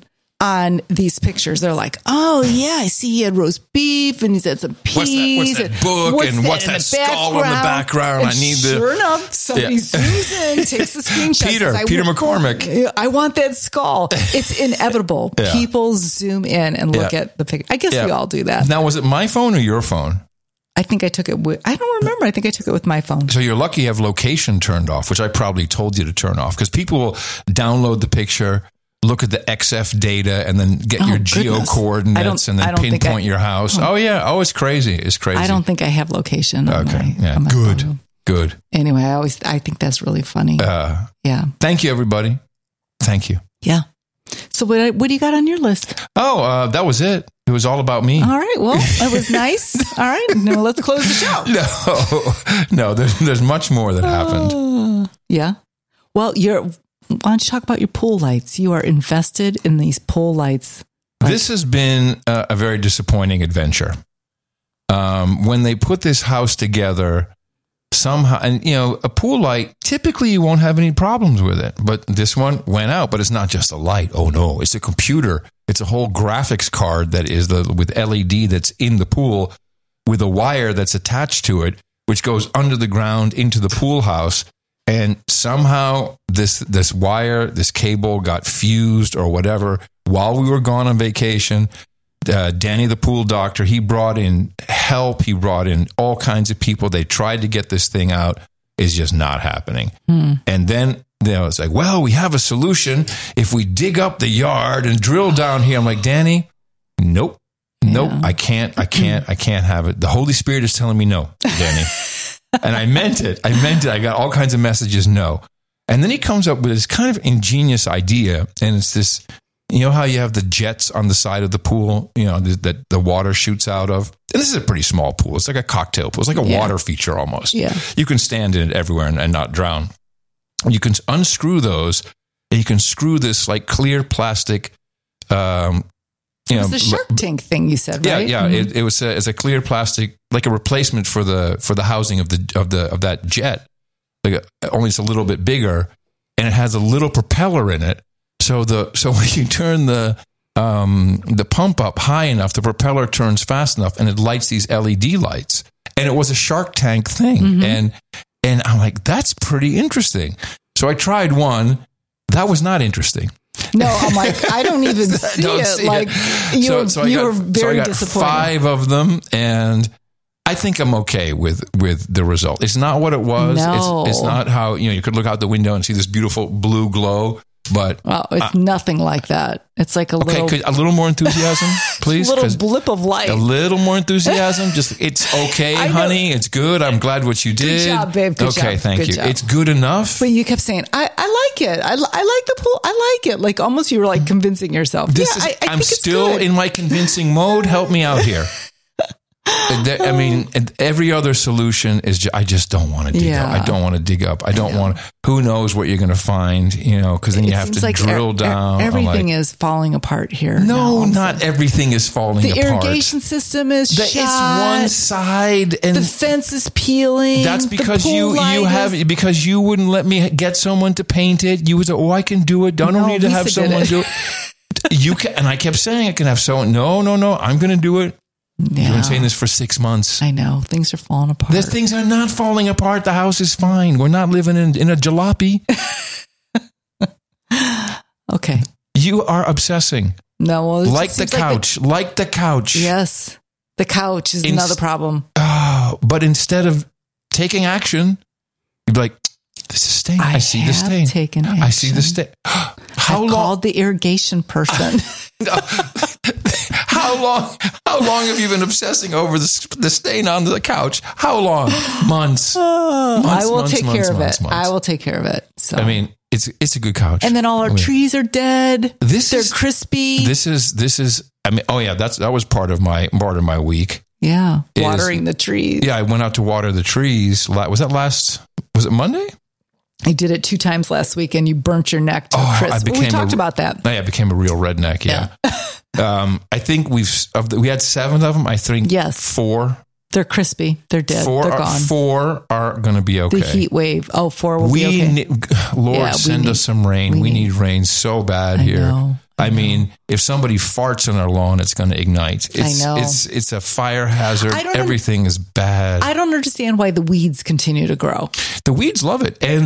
on these pictures. They're like, oh yeah, I see he had roast beef and he's had some peas. What's that book and what's that skull in the background? And I need sure enough, somebody zooms in, takes the screenshot. Peter McCormick. I want that skull. It's inevitable. Yeah. People zoom in and look at the picture. I guess we all do that. Now, was it my phone or your phone? I think I took it with, I don't remember. I think I took it with my phone. So you're lucky you have location turned off, which I probably told you to turn off, because people will download the picture, look at the XF data, and then get your geo coordinates and then pinpoint your house. Oh yeah. Oh, it's crazy. It's crazy. I don't think I have location. On my Good. phone. Good. Anyway, I think that's really funny. Yeah. Thank you, everybody. Thank you. Yeah. So what do you got on your list? Oh, that was it. It was all about me. All right. Well, it was nice. All right. Now let's close the show. No, there's much more that happened. Yeah. Well, why don't you talk about your pool lights? You are invested in these pool lights. This has been a very disappointing adventure. When they put this house together, somehow, and a pool light, typically you won't have any problems with it. But this one went out, but it's not just a light. Oh no, it's a computer. It's a whole graphics card that is with LED that's in the pool with a wire that's attached to it, which goes under the ground into the pool house. And somehow this wire, this cable got fused or whatever while we were gone on vacation. Danny, the pool doctor, he brought in help. He brought in all kinds of people. They tried to get this thing out. It's just not happening. And then it's like, well, we have a solution. If we dig up the yard and drill down here, I'm like, Danny, nope, I can't have it. The Holy Spirit is telling me no, Danny. And I meant it. I got all kinds of messages, no. And then he comes up with this kind of ingenious idea. And it's this, how you have the jets on the side of the pool, that the water shoots out of. And this is a pretty small pool. It's like a cocktail pool. It's like a water feature almost. Yeah. You can stand in it everywhere and not drown. You can unscrew those and you can screw this like clear plastic, it was the Shark Tank thing you said, right? Yeah. Mm-hmm. It was it's a clear plastic, like a replacement for the housing of that jet. Only it's a little bit bigger, and it has a little propeller in it. So when you turn the pump up high enough, the propeller turns fast enough, and it lights these LED lights. And it was a Shark Tank thing, and I'm like, that's pretty interesting. So I tried one. That was not interesting. No, I'm like, I don't even see it. Like, you were very disappointed. 5 of them, and I think I'm okay with the result. It's not what it was. No. It's not how, you could look out the window and see this beautiful blue glow. But it's nothing like that. It's like a little more enthusiasm, please. A little blip of light. A little more enthusiasm. Just, it's okay, honey. It's good. I'm glad what you did. Good job, babe. Good job. Okay, thank you. Job. It's good enough. But you kept saying, I like it. I like the pool. I like it. Like almost you were like convincing yourself. I'm still in my convincing mode. Help me out here. I mean, every other solution is I just don't want to dig up. I don't want to dig up. I don't want to. Who knows what you're going to find, because then you have to drill down. Everything is falling apart here. No, not everything is falling apart. The irrigation system is shot. It's one side, and the fence is peeling. That's because because you wouldn't let me get someone to paint it. You would say, I can do it. Don't need to have someone do it. You can, and I kept saying I can have someone. No, I'm going to do it. Yeah. You've been saying this for 6 months. I know. Things are falling apart. Things are not falling apart. The house is fine. We're not living in a jalopy. Okay. You are obsessing. No. Well, like the couch. Yes. The couch is another problem. But instead of taking action, you'd be like, this is staying. I see the stain. Taken action. I see the stain. How long? Called the irrigation person. How long have you been obsessing over the stain on the couch? How long? Months. I will take care of it. I will take care of it. So. I mean, it's a good couch. And then all our trees are dead. They're crispy. This is. I mean, that was part of my week. Yeah, watering the trees. Yeah, I went out to water the trees. Was it Monday? I did it 2 times last week, and you burnt your neck to crisp. We talked about that. I became a real redneck. Yeah. I think we had 7 of them. I think 4. They're crispy. They're dead. They're gone. 4 are going to be okay. The heat wave. 4 will be okay. Lord, send us some rain. We need rain so bad here. I mean, if somebody farts on our lawn, it's going to ignite. I know. It's a fire hazard. Everything is bad. I don't understand why the weeds continue to grow. The weeds love it, and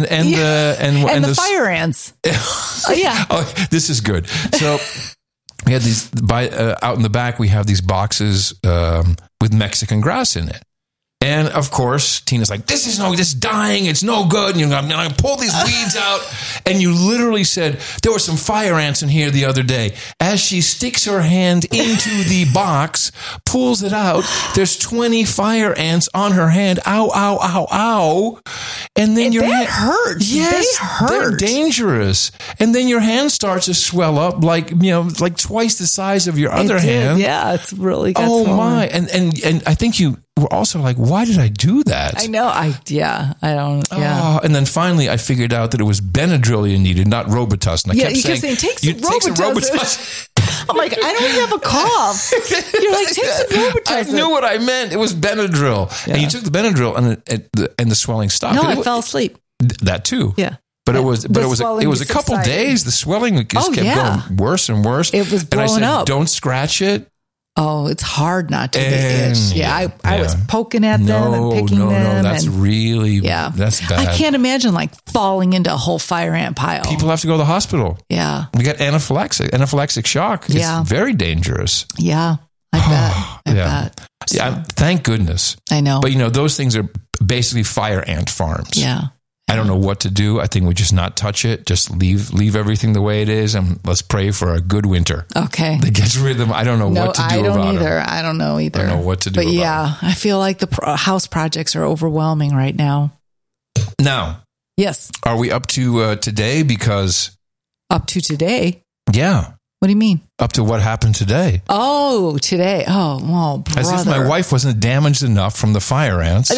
the fire ants. Yeah. Oh, this is good. So we had these out in the back. We have these boxes with Mexican grass in it. And of course, Tina's like, this is dying. It's no good. And I'm going to pull these weeds out. And you literally said, there were some fire ants in here the other day. As she sticks her hand into the box, pulls it out, there's 20 fire ants on her hand. Ow, ow, ow, ow. And then your hand hurts. Yes, they hurt. They're dangerous. And then your hand starts to swell up like twice the size of your other hand. Yeah, it's really good. Oh my. And I think you were also like, why did I do that? I know. I don't. Yeah. Oh, and then finally I figured out that it was Benadryl you needed, not Robitussin. I kept saying, take some Robitussin. I'm like, I don't have a cough. You're like, take some Robitussin. I knew what I meant. It was Benadryl. Yeah. And you took the Benadryl and the swelling stopped. No, I fell asleep. That too. Yeah. But it was a couple days. The swelling just kept going worse and worse. It was blowing and I said, up. Don't scratch it. Oh, it's hard not to itch. Yeah, I was poking at them and picking them. No, that's that's bad. I can't imagine like falling into a whole fire ant pile. People have to go to the hospital. Yeah. We got anaphylactic shock. It's very dangerous. Yeah, I bet. Yeah, thank goodness. I know. But those things are basically fire ant farms. Yeah. I don't know what to do. I think we just not touch it. Just leave everything the way it is, and let's pray for a good winter. Okay. That gets rid of them. I don't know what to do about them. I don't know either. I don't know what to do about them. I feel like the house projects are overwhelming right now. Now. Yes. Are we up to today? Because. Up to today? Yeah. What do you mean? Up to what happened today. Oh, today. Oh, well, brother. As if my wife wasn't damaged enough from the fire ants.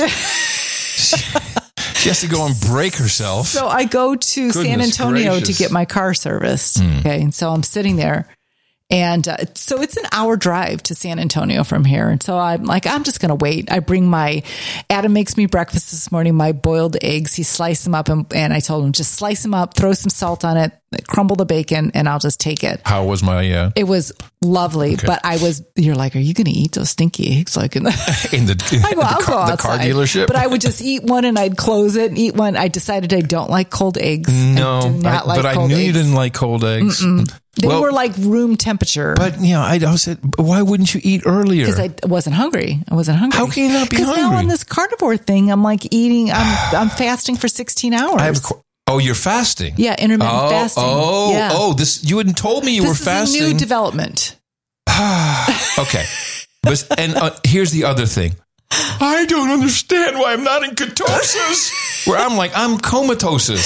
She has to go and break herself. So I go to San Antonio to get my car serviced. Okay. And so I'm sitting there. And so it's an hour drive to San Antonio from here. And so I'm like, I'm just going to wait. I bring Adam makes me breakfast this morning, my boiled eggs. He sliced them up and I told him, just slice them up, throw some salt on it, crumble the bacon, and I'll just take it. How was my... It was lovely, but you're like, are you going to eat those stinky eggs? Like in the car dealership? But I would just eat one and I'd close it and eat one. I decided I don't like cold eggs. No, I knew you didn't like cold eggs. They were like room temperature. But, I said, why wouldn't you eat earlier? Because I wasn't hungry. How can you not be hungry? Because now on this carnivore thing, I'm like eating, I'm fasting for 16 hours. You're fasting? Yeah, intermittent fasting. You hadn't told me you were fasting. This is a new development. Okay. Here's the other thing. I don't understand why I'm not in ketosis. Where I'm like, I'm comatosis.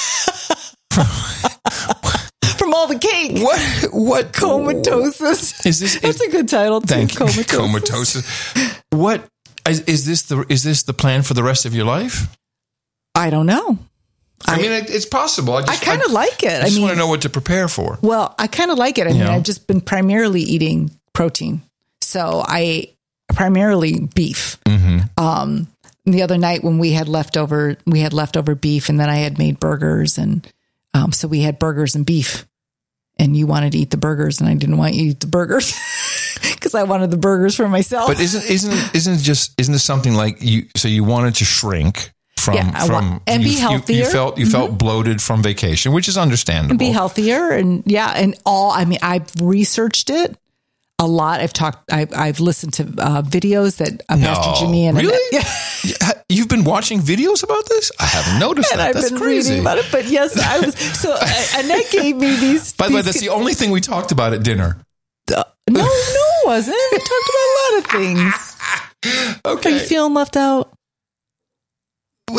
From all the cake. What comatosis? That's a good title too. Thank you. Comatosis. What is this the plan for the rest of your life? I don't know. I mean, it's possible. I kind of like it. I just want to know what to prepare for. Well, I kind of like it. I mean, I've just been primarily eating protein. So I primarily beef. Mm-hmm. The other night when we had leftover beef, and then I had made burgers, and so we had burgers and beef. And you wanted to eat the burgers, and I didn't want you to eat the burgers because I wanted the burgers for myself. But isn't this something like you? So you wanted to shrink from and be healthier. You felt bloated from vacation, which is understandable. And be healthier, and I've researched it a lot. I've listened to videos that Pastor Jimmy and really. You've been watching videos about this? I haven't noticed that. That's crazy. Reading about it, but yes, I was. So Annette gave me these. By the way, that's the only thing we talked about at dinner. No, it wasn't. We talked about a lot of things. Okay. Are you feeling left out? You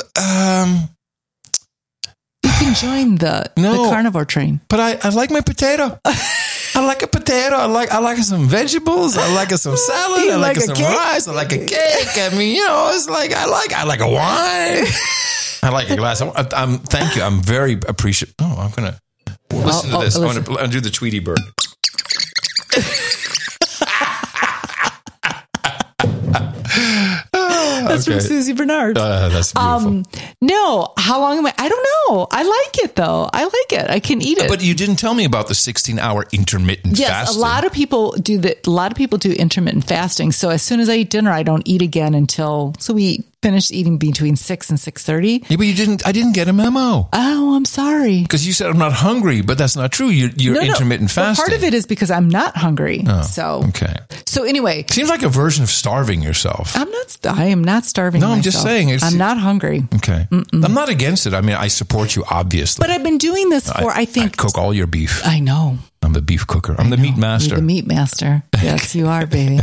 can join the carnivore train. But I like my potato. I like a potato. I like some vegetables. I like some salad. I like some rice. I like a cake. I mean, it's like I like a wine. I like a glass. Thank you. I'm very appreciative. Oh, I'm gonna listen to this. I'm gonna do the Tweety Bird. That's from Susie Bernard. That's beautiful. No, how long am I don't know. I like it though. I like it. I can eat it. But you didn't tell me about the 16-hour intermittent yes, fasting. a lot of people do that. A lot of people do intermittent fasting. So as soon as I eat dinner, I don't eat again until we finish eating between 6 and 6:30. Yeah, but I didn't get a memo. Oh, I'm sorry. Because you said I'm not hungry, but that's not true. You're intermittent fasting. Well, part of it is because I'm not hungry. Oh, so okay. So anyway, seems like a version of starving yourself. I am not starving. No, I'm myself. just saying. I'm not hungry. Okay. I'm not against it. I mean, I support you, obviously. But I've been doing this for, I think. I cook all your beef. I know. I'm the beef cooker. I'm the meat master. You're the meat master. Yes, you are, baby.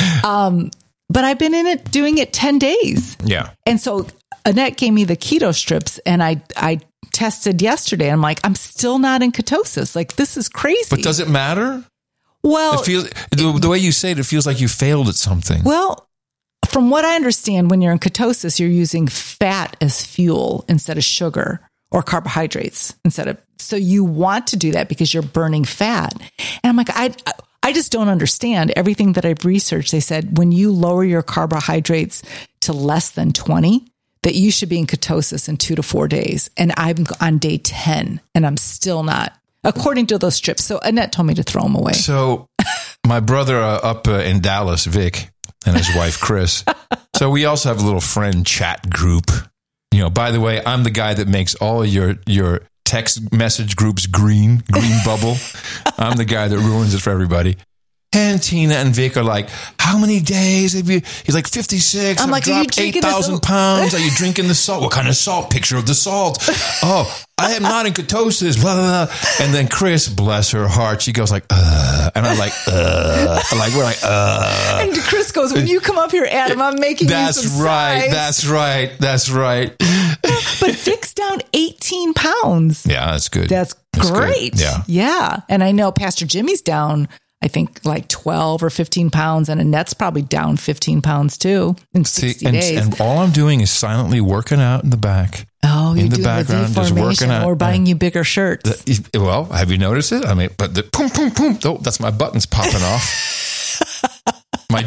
But I've been doing it 10 days. Yeah. And so Annette gave me the keto strips and I tested yesterday. I'm like, I'm still not in ketosis. Like, this is crazy. But does it matter? Well, it feels, the way you say it, it feels like you failed at something. Well, from what I understand, when you're in ketosis, you're using fat as fuel instead of sugar or carbohydrates so you want to do that because you're burning fat. And I'm like, I just don't understand everything that I've researched. They said when you lower your carbohydrates to less than 20, that you should be in ketosis in 2 to 4 days. And I'm on day 10 and I'm still not, according to those strips. So Annette told me to throw them away. So my brother up in Dallas, Vic, and his wife, Chris. So we also have a little friend chat group. You know, by the way, I'm the guy that makes all your text message groups green bubble. I'm the guy that ruins it for everybody. And Tina and Vic are like, how many days have you? He's like 56. I'm I've like, dropped 8,000 pounds. Are you drinking the salt? What kind of salt? Picture of the salt. Oh, I am not in ketosis. Blah, blah, blah. And then Chris, bless her heart, she goes like, and I'm like, we're like, And Chris goes, when you come up here, Adam, I'm making you some right. sides. That's right. But Vic's down 18 pounds. Yeah, that's good. That's great. Good. Yeah. Yeah. And I know Pastor Jimmy's down, I think, like 12 or 15 pounds. And Annette's probably down 15 pounds too in 60 days. And all I'm doing is silently working out in the back. Oh, you're in the doing background, the just working out. Or buying you bigger shirts. Well, have you noticed it? I mean, but the boom, boom, boom. Oh, that's my buttons popping off. My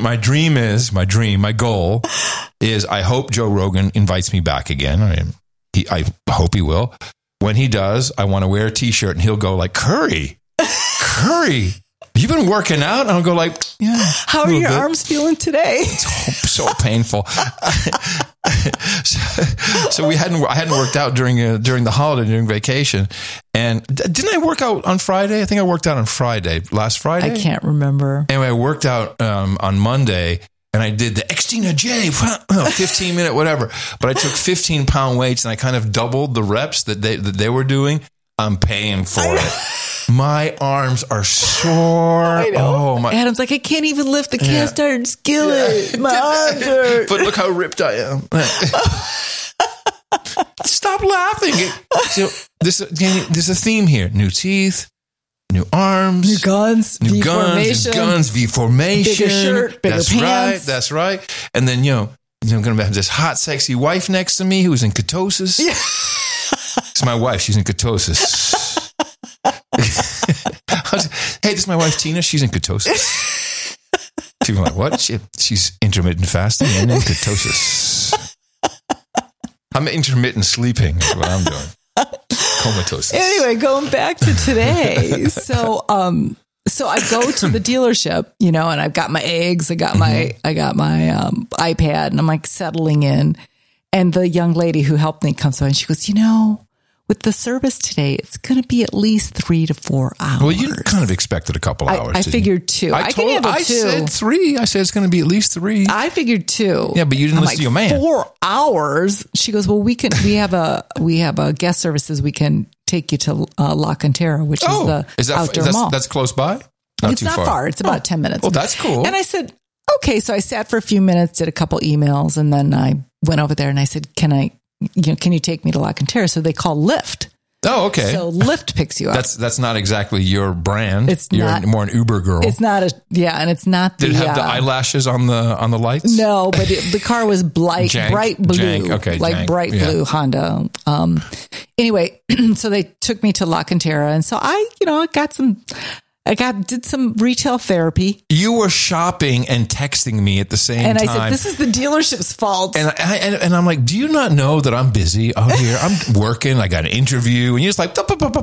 goal is I hope Joe Rogan invites me back again. I mean, I hope he will. When he does, I want to wear a t-shirt and he'll go like, Curry, you've been working out? And I'll go like, yeah. How are your arms feeling today? It's so painful. So I hadn't worked out during the holiday, during vacation. And didn't I work out on Friday? I think I worked out on last Friday. I can't remember. Anyway, I worked out on Monday and I did the Xtina J, 15 minute, whatever. But I took 15-pound weights and I kind of doubled the reps that they were doing. I'm paying for it. My arms are sore. I know. Oh, my. Adam's like, I can't even lift the cast iron skillet. My arms hurt. But look how ripped I am. Stop laughing. So there's a theme here. New teeth, new arms, new guns, V formation, bigger shirt, bigger pants. That's right. And then, I'm going to have this hot, sexy wife next to me who's in ketosis. Yeah. It's my wife. She's in ketosis. Hey, this is my wife, Tina. She's in ketosis. People are like, what? She's intermittent fasting and in ketosis. I'm intermittent sleeping is what I'm doing. Comatose. Anyway, going back to today. So I go to the dealership, and I've got my eggs. I got my iPad, and I'm like settling in. And the young lady who helped me comes by and she goes, with the service today, it's going to be at least 3 to 4 hours. Well, you kind of expected a couple hours. I figured 2. I can handle 2. I said 3. I said it's going to be at least 3. I figured 2. Yeah, but you didn't listen to your man. 4 hours. She goes, well, we have a guest services. We can take you to La Cantera, which is the outdoor mall. That's close by? It's not far. It's about 10 minutes. Well, that's cool. And I said, okay. So I sat for a few minutes, did a couple emails, and then I went over there and I said, can you take me to La Cantera? So they call Lyft. Oh, okay. So Lyft picks you up. That's not exactly your brand. You're more an Uber girl. It's not and it's not Did it have the eyelashes on the lights? No, but the car was bright blue. Okay, bright blue Honda. Anyway, so they took me to La Cantera, and so I got some. did some retail therapy. You were shopping and texting me at the same time. And I said, this is the dealership's fault. And I'm like, do you not know that I'm busy out here? I'm working. I got an interview. And you're just like, wait a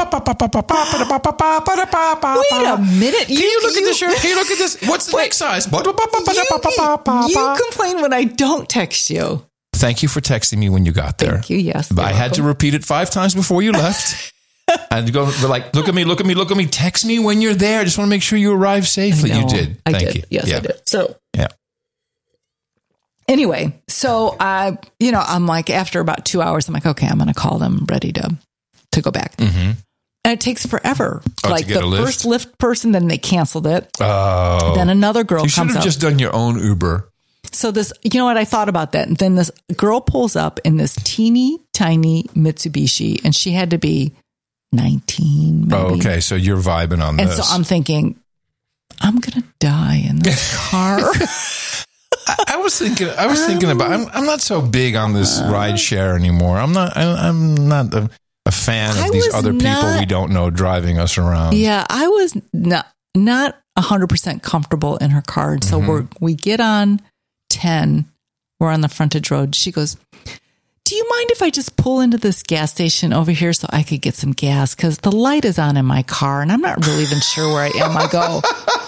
minute. Can you look at this shirt? Can you look at this? What's the next size? You complain when I don't text you. Thank you for texting me when you got there. Thank you, yes. But I had to repeat it 5 times before you left. And go like, look at me. Text me when you're there. I just want to make sure you arrive safely. You did. Thank you. Yes, yeah. I did. So, yeah. Anyway, so I'm like, after about 2 hours, I'm like, okay, I'm going to call them ready to go back. Mm-hmm. And it takes forever. Like the first Lyft person, then they canceled it. Oh. Then another girl comes up. You should have just done your own Uber. So this, you know what? I thought about that. And then this girl pulls up in this teeny tiny Mitsubishi, and she had to be 19, maybe. Oh, okay. So you're vibing on this. And so I'm thinking, I'm going to die in this car. I was thinking about, I'm not so big on this ride share anymore. I'm not a fan of these other people we don't know driving us around. Yeah. I was not 100% comfortable in her car. So we get on 10, we're on the frontage road. She goes, do you mind if I just pull into this gas station over here so I could get some gas? Because the light is on in my car and I'm not really even sure where I am. I go,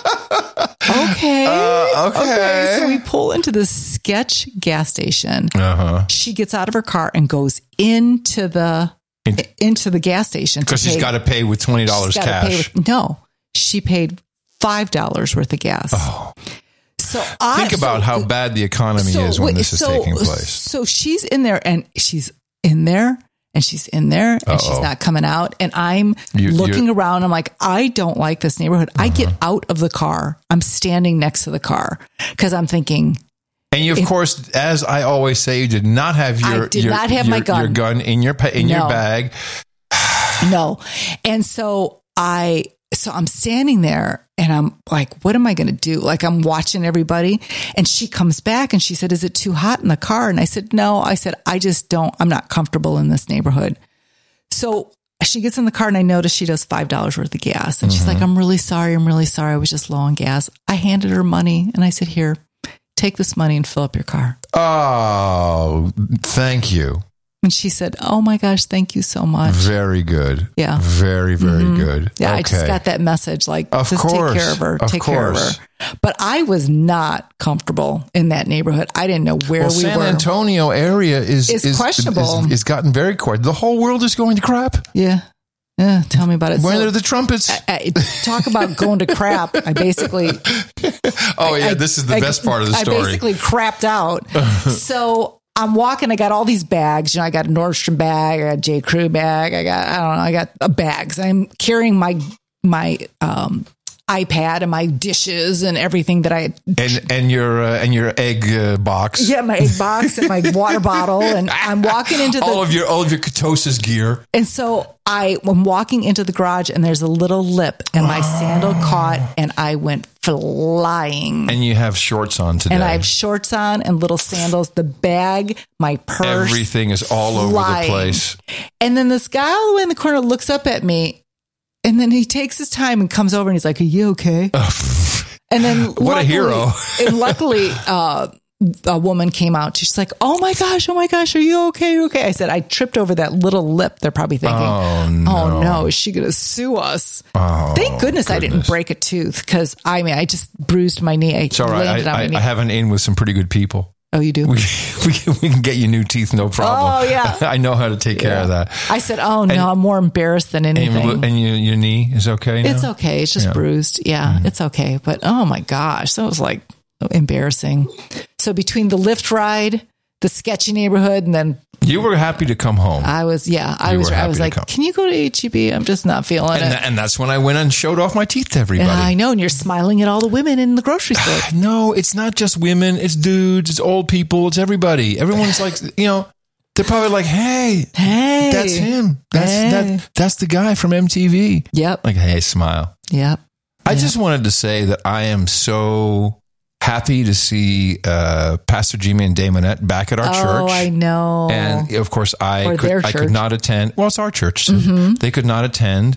okay. So we pull into this sketch gas station. She gets out of her car and goes into the gas station. Because she's got to pay with $20 cash. No, she paid $5 worth of gas. Oh. So think about how bad the economy is when this is taking place. So she's in there and she's in there and she's not coming out. And I'm looking around. I'm like, I don't like this neighborhood. I get out of the car. I'm standing next to the car because I'm thinking. And you, of course, as I always say, you did not have my gun. Your gun in your bag. No. And so I'm standing there and I'm like, what am I going to do? Like, I'm watching everybody. And she comes back and she said, is it too hot in the car? And I said, no. I said, I'm not comfortable in this neighborhood. So she gets in the car and I notice she does $5 worth of gas. And she's like, I'm really sorry. I was just low on gas. I handed her money and I said, here, take this money and fill up your car. Oh, thank you. And she said, oh my gosh, thank you so much. Very good. Yeah. Very, very good. Yeah, okay. I just got that message, like, take care of her. Take care of her. But I was not comfortable in that neighborhood. I didn't know where we were. San Antonio area is questionable. It's gotten very quiet. The whole world is going to crap. Yeah. Yeah, tell me about it. When are the trumpets? Talk about going to crap. I basically... this is the best part of the story. I basically crapped out. So... I'm walking. I got all these bags. I got a Nordstrom bag. I got a J. Crew bag. I got bags. I'm carrying my iPad and my dishes and everything that I and your egg box. Yeah, my egg box and my water bottle. And I'm walking into all of your Ketosis gear. And so I'm walking into the garage and there's a little lip and my sandal caught and I went flying. And you have shorts on today. And I have shorts on and little sandals, the bag, my purse. Everything is all over the place. And then this guy all the way in the corner looks up at me and then he takes his time and comes over and he's like, are you okay? And then what a hero. And luckily, a woman came out. She's like, oh my gosh, are you okay? Okay. I said, I tripped over that little lip. They're probably thinking, oh no, is she going to sue us? Thank goodness I didn't break a tooth because I just bruised my knee. It's all right. I have an in with some pretty good people. Oh, you do? We can get you new teeth, no problem. Oh, yeah. I know how to take care of that. I said, oh, no, I'm more embarrassed than anything. And your knee is okay now? It's okay. It's just bruised. Yeah, it's okay. But, oh, my gosh, that was like embarrassing. So between the Lyft ride, the sketchy neighborhood, and then... You were happy to come home. I was like, can you go to H-E-B? I'm just not feeling it. And that's when I went and showed off my teeth to everybody. I know. And you're smiling at all the women in the grocery store. No, it's not just women. It's dudes. It's old people. It's everybody. Everyone's like, they're probably like, hey, that's him. That's the guy from MTV. Yep. Like, hey, smile. Yep. I just wanted to say that I am so happy to see Pastor Jimmy and Damonette back at our church. Oh, I know. And of course, I could not attend. Well, it's our church. So they could not attend.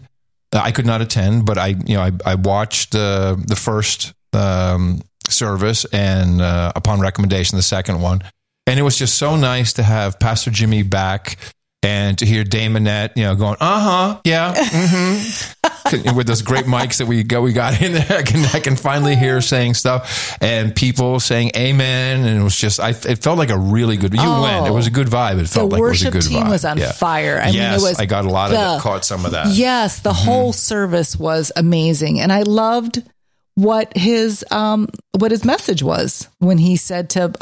I could not attend, but I watched the first service, and upon recommendation, the second one. And it was just so nice to have Pastor Jimmy back and to hear Dame Annette, going, yeah, with those great mics that we got in there. I can finally hear saying stuff and people saying amen. And it was just, it felt like a really good, you went. It was a good vibe. It felt like it was a good vibe. The worship team was on fire. I mean, it was, I got a lot of it, caught some of that. Yes, the whole service was amazing. And I loved what his message was when he said to,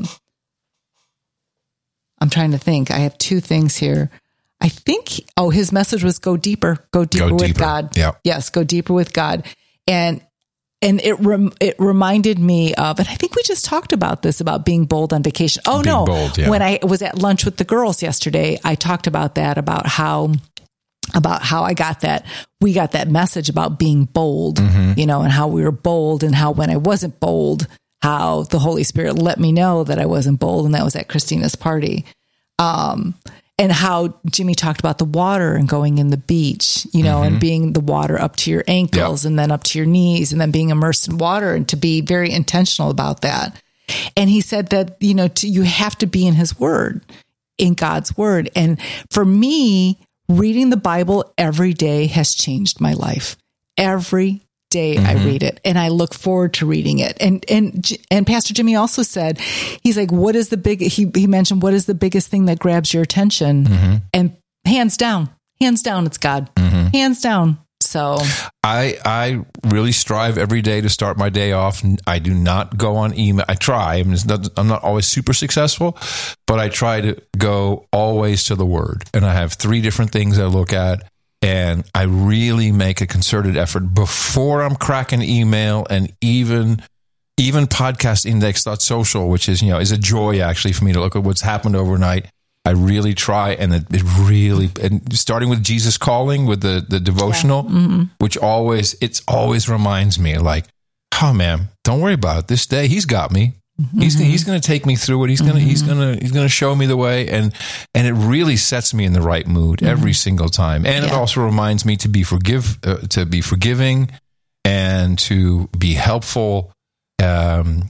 I'm trying to think. I have two things here. I think, his message was go deeper with God. Yeah. Yes, go deeper with God. And it reminded me of, and I think we just talked about this, about being bold on vacation. Oh, being bold, yeah. When I was at lunch with the girls yesterday, I talked about that, about how I got that, we got that message about being bold, and how we were bold, and how when I wasn't bold, how the Holy Spirit let me know that I wasn't bold. And that was at Christina's party. And how Jimmy talked about the water and going in the beach, and being the water up to your ankles and then up to your knees and then being immersed in water, and to be very intentional about that. And he said that, you have to be in his word, in God's word. And for me, reading the Bible every day has changed my life. Every day I read it, and I look forward to reading it. And Pastor Jimmy also said, he's like, what is he mentioned, what is the biggest thing that grabs your attention? And hands down, it's God. Hands down. So I really strive every day to start my day off. I do not go on email. I try. I'm not always super successful, but I try to go always to the word. And I have 3 different things I look at. And I really make a concerted effort before I'm cracking email, and even podcastindex.social, which is a joy actually for me to look at what's happened overnight. I really try, and it really, and starting with Jesus Calling, with the devotional, which always reminds me, like, oh man, don't worry about it. This day He's got me. He's going to take me through it. He's going to show me the way, and it really sets me in the right mood every single time. And it also reminds me to be forgiving, and to be helpful. And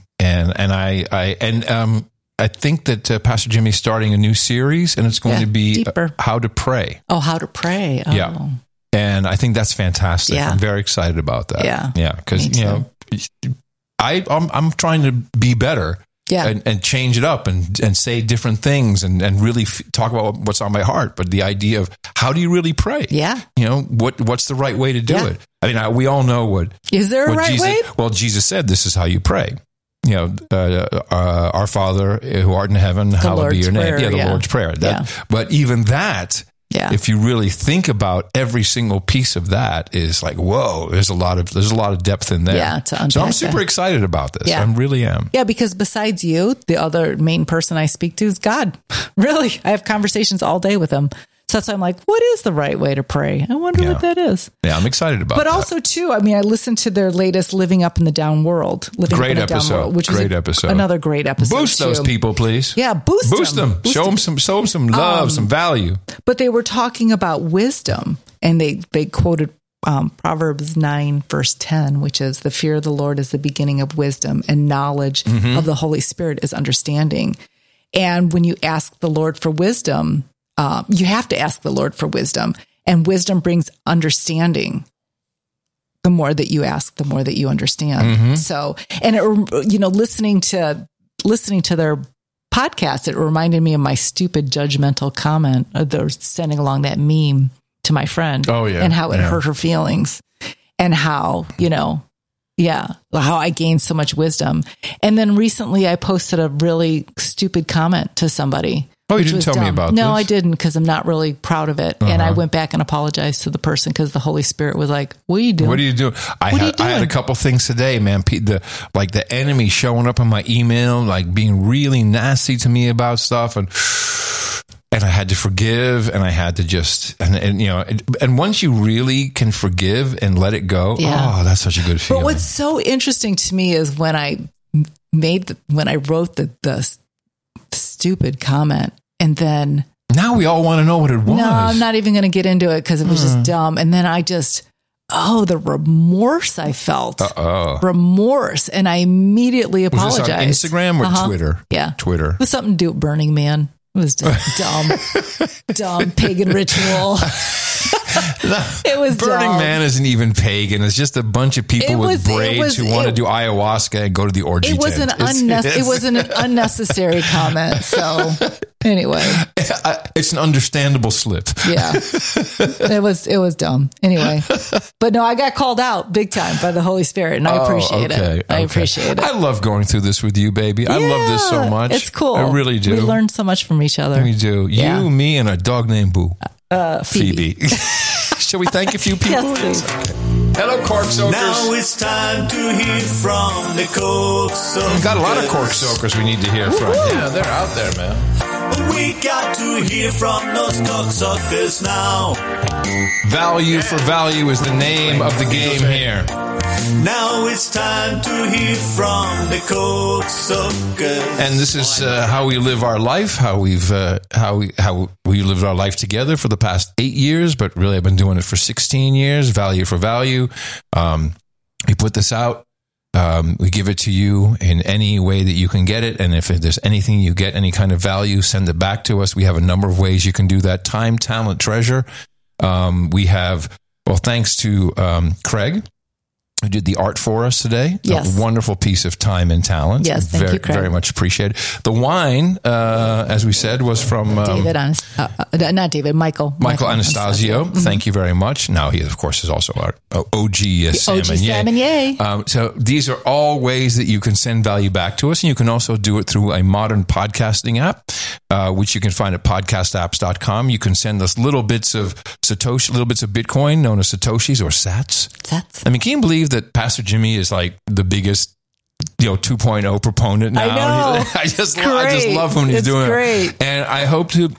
I think that Pastor Jimmy's starting a new series, and it's going to be how to pray. Oh, how to pray. Oh. Yeah, and I think that's fantastic. Yeah. I'm very excited about that. Yeah, because I'm trying to be better, and change it up, and say different things, and really talk about what's on my heart. But the idea of how do you really pray? Yeah, what's the right way to do it? I mean, we all know what is there a right way? Well, Jesus said this is how you pray. Our Father who art in heaven, hallowed be your name. The Lord's Prayer. But even that. Yeah. If you really think about every single piece of that, is like, whoa, there's a lot of depth in there. Yeah, so I'm super excited about this. Yeah. I really am. Yeah, because besides you, the other main person I speak to is God. Really, I have conversations all day with Him. So that's why I'm like, what is the right way to pray? I wonder what that is. Yeah, I'm excited about that. But also, too, I mean, I listened to their latest Living Up in the Down World. Great episode. Which was another great episode. Boost those people, please. Yeah, boost them. Show them some love, some value. But they were talking about wisdom, and they quoted Proverbs 9, verse 10, which is, the fear of the Lord is the beginning of wisdom, and knowledge of the Holy Spirit is understanding. And when you ask the Lord for wisdom, you have to ask the Lord for wisdom, and wisdom brings understanding. The more that you ask, the more that you understand. So, and listening to their podcast, it reminded me of my stupid judgmental comment. They're sending along that meme to my friend. Oh yeah, and how it hurt her feelings, and how how I gained so much wisdom. And then recently, I posted a really stupid comment to somebody. Oh, you didn't tell me about this? No, I didn't, because I'm not really proud of it. And I went back and apologized to the person, because the Holy Spirit was like, what are you doing? What are you doing? I had a couple things today, man. The enemy showing up in my email, like being really nasty to me about stuff. And I had to forgive, and I had to just, and once you really can forgive and let it go, that's such a good feeling. But what's so interesting to me is when I wrote the stupid comment, and then now we all want to know what it was. No, I'm not even going to get into it, because it was just dumb. And then I just the remorse I felt. Uh-oh. Remorse. And I immediately apologized. Was this on Instagram or Twitter? Yeah. Twitter. It was something to do with Burning Man. It was just dumb pagan ritual. It was Burning dumb. Man isn't even pagan. It's just a bunch of people with braids who want to do ayahuasca and go to the orgy tent. It was an unnecessary comment. So anyway, it's an understandable slip. Yeah, it was dumb. Anyway, but no, I got called out big time by the Holy Spirit, and I appreciate it. I appreciate it. I love going through this with you, baby. I love this so much. It's cool. I really do. We learn so much from each other. We do. Yeah. You, me, and a dog named Boo. Phoebe. Shall we thank a few people? Yes, please. Hello, Cork Soakers. Now it's time to hear from the Cork Soakers. We've got a lot of Cork Soakers we need to hear from. Yeah, they're out there, man. We got to hear from those cocksuckers now. Value for value is the name of the game here. Now it's time to hear from the cocksuckers. And this is how we live our life, how we lived our life together for the past 8 years, but really I've been doing it for 16 years. Value for value. We put this out. We give it to you in any way that you can get it. And if there's anything you get, any kind of value, send it back to us. We have a number of ways you can do that. Time, talent, treasure. We have, thanks to Craig, who did the art for us today. Yes. A wonderful piece of time and talent. Yes, thank you, Craig. Very much appreciated. The wine, as we said, was from... Michael Anastasio. Mm-hmm. Thank you very much. Now he, of course, is also our OG Salmonier. So these are all ways that you can send value back to us. And you can also do it through a modern podcasting app, which you can find at podcastapps.com. You can send us little bits of Bitcoin known as Satoshis or Sats. I mean, can you believe that Pastor Jimmy is like the biggest 2.0 proponent now? I know. I just love when he's doing great. it. And I hope to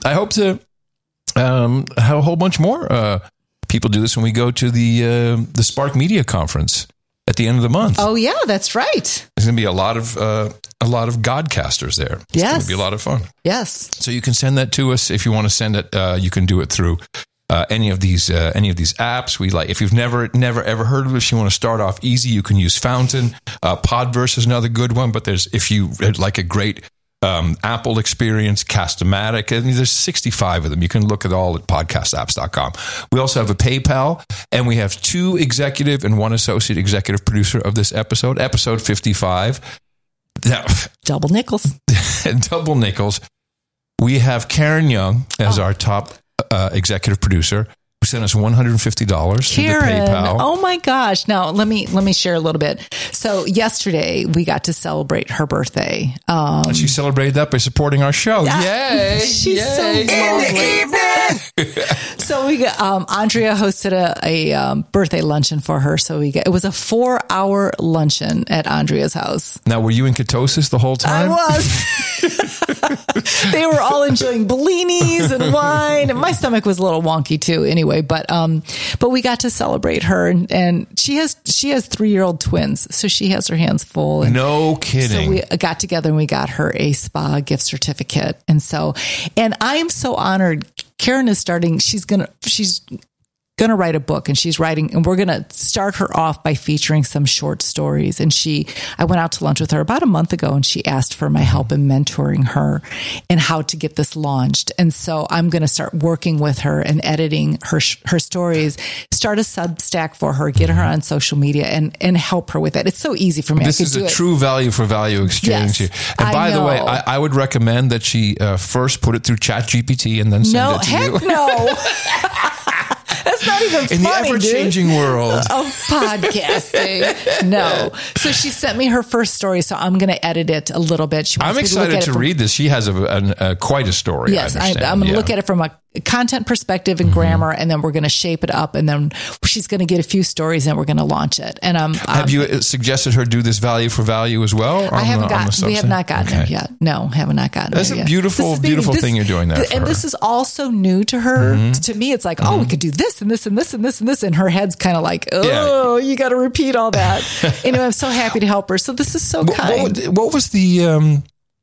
have a whole bunch more people do this when we go to the Spark Media Conference at the end of the month. Oh yeah, that's right. There's going to be a lot of Godcasters there. It's going to be a lot of fun. Yes. So you can send that to us if you want to send it. You can do it through any of these apps. If you've never ever heard of this, you want to start off easy, you can use Fountain. Podverse is another good one, but if you like a great Apple experience, Cast-O-Matic, and there's 65 of them. You can look at all at podcastapps.com. We also have a PayPal, and we have 2 executive and 1 associate executive producer of this episode 55. Double nickels. Double nickels. We have Karen Young as our top executive producer, who sent us $150 through the PayPal. Oh my gosh. Now let me share a little bit. So yesterday we got to celebrate her birthday. And she celebrated that by supporting our show. Yay. She's so lovely. So we got, Andrea hosted a birthday luncheon for her. So it was a 4-hour luncheon at Andrea's house. Now, were you in ketosis the whole time? I was. They were all enjoying bellinis and wine. And my stomach was a little wonky too anyway, but we got to celebrate her and she has 3-year-old twins. So she has her hands full. And no kidding. So we got together and we got her a spa gift certificate. And I'm so honored. Karen is starting, she's going to write a book, and we're going to start her off by featuring some short stories. And I went out to lunch with her about a month ago, and she asked for my help in mentoring her and how to get this launched. And so I'm going to start working with her and editing her stories, start a Substack for her, get her on social media and help her with it. It's so easy for me. This is a true value for value exchange. Yes, and by the way, I would recommend that she first put it through ChatGPT and then send it to you. Heck no. That's not even funny, in the ever-changing world of podcasting. No. So she sent me her first story, so I'm going to edit it a little bit. I'm excited to read this. She has quite a story. Yes, I'm going to look at it from a content perspective and grammar, and then we're going to shape it up, and then she's going to get a few stories, and we're going to launch it. And have you suggested her do this value for value as well? We have not gotten it yet. No, have not gotten That's it yet. That's a beautiful thing you're doing there. And this is all so new to her. Mm-hmm. To me, it's like, we could do this and this and this and this and this, and her head's kind of like, you got to repeat all that. Anyway, I'm so happy to help her. So this is so kind. What was the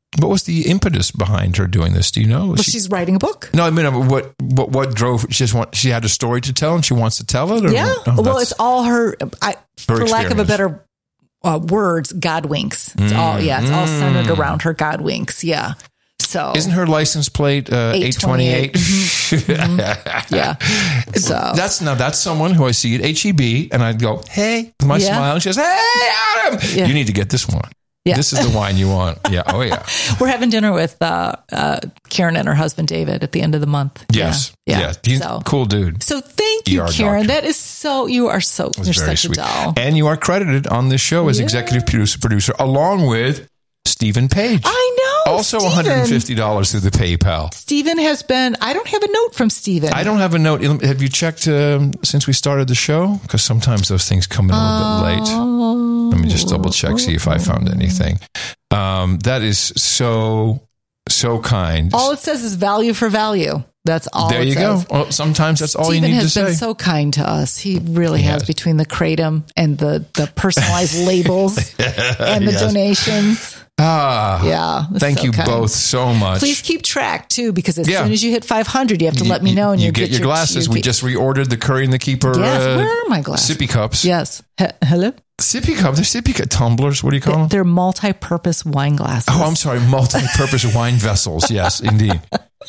What was the impetus behind her doing this? Do you know? Well, she's writing a book. No, I mean, what drove? She had a story to tell, and she wants to tell it. Or, yeah. Well, it's all her. For lack of a better words, God winks. It's all. Yeah, it's all centered around her God winks. Yeah. So isn't her license plate 828? Mm-hmm. Yeah. So that's someone who I see at HEB, and I'd go, hey, with my smile, and she says, hey, Adam, you need to get this one. Yeah. This is the wine you want. Yeah. Oh, yeah. We're having dinner with Karen and her husband, David, at the end of the month. Yes. Yeah. He's a cool dude. So thank you, Karen. Doctor. That is so, you're such a doll. And you are credited on this show as executive producer, along with Stephen Page. I know. Also $150 through the PayPal. Stephen has been, I don't have a note from Stephen. I don't have a note. Have you checked since we started the show? Because sometimes those things come in a little bit late. Let me just double check, see if I found anything. That is so kind. All it says is value for value. That's all there it you says. Go. Well, sometimes that's all you need to say. Stephen has been so kind to us. He really has, between the kratom and the personalized labels and the donations. Thank you both so much. Please keep track too, because as soon as you hit 500, you have to let me know, and you get your glasses. We just reordered the Curry and the Keeper. Yes, where are my glasses? Sippy cups. Yes. Hello. Sippy cups. They're sippy cup tumblers. What do you call them? They're multi-purpose wine glasses. Oh, I'm sorry, multi-purpose wine vessels. Yes, indeed.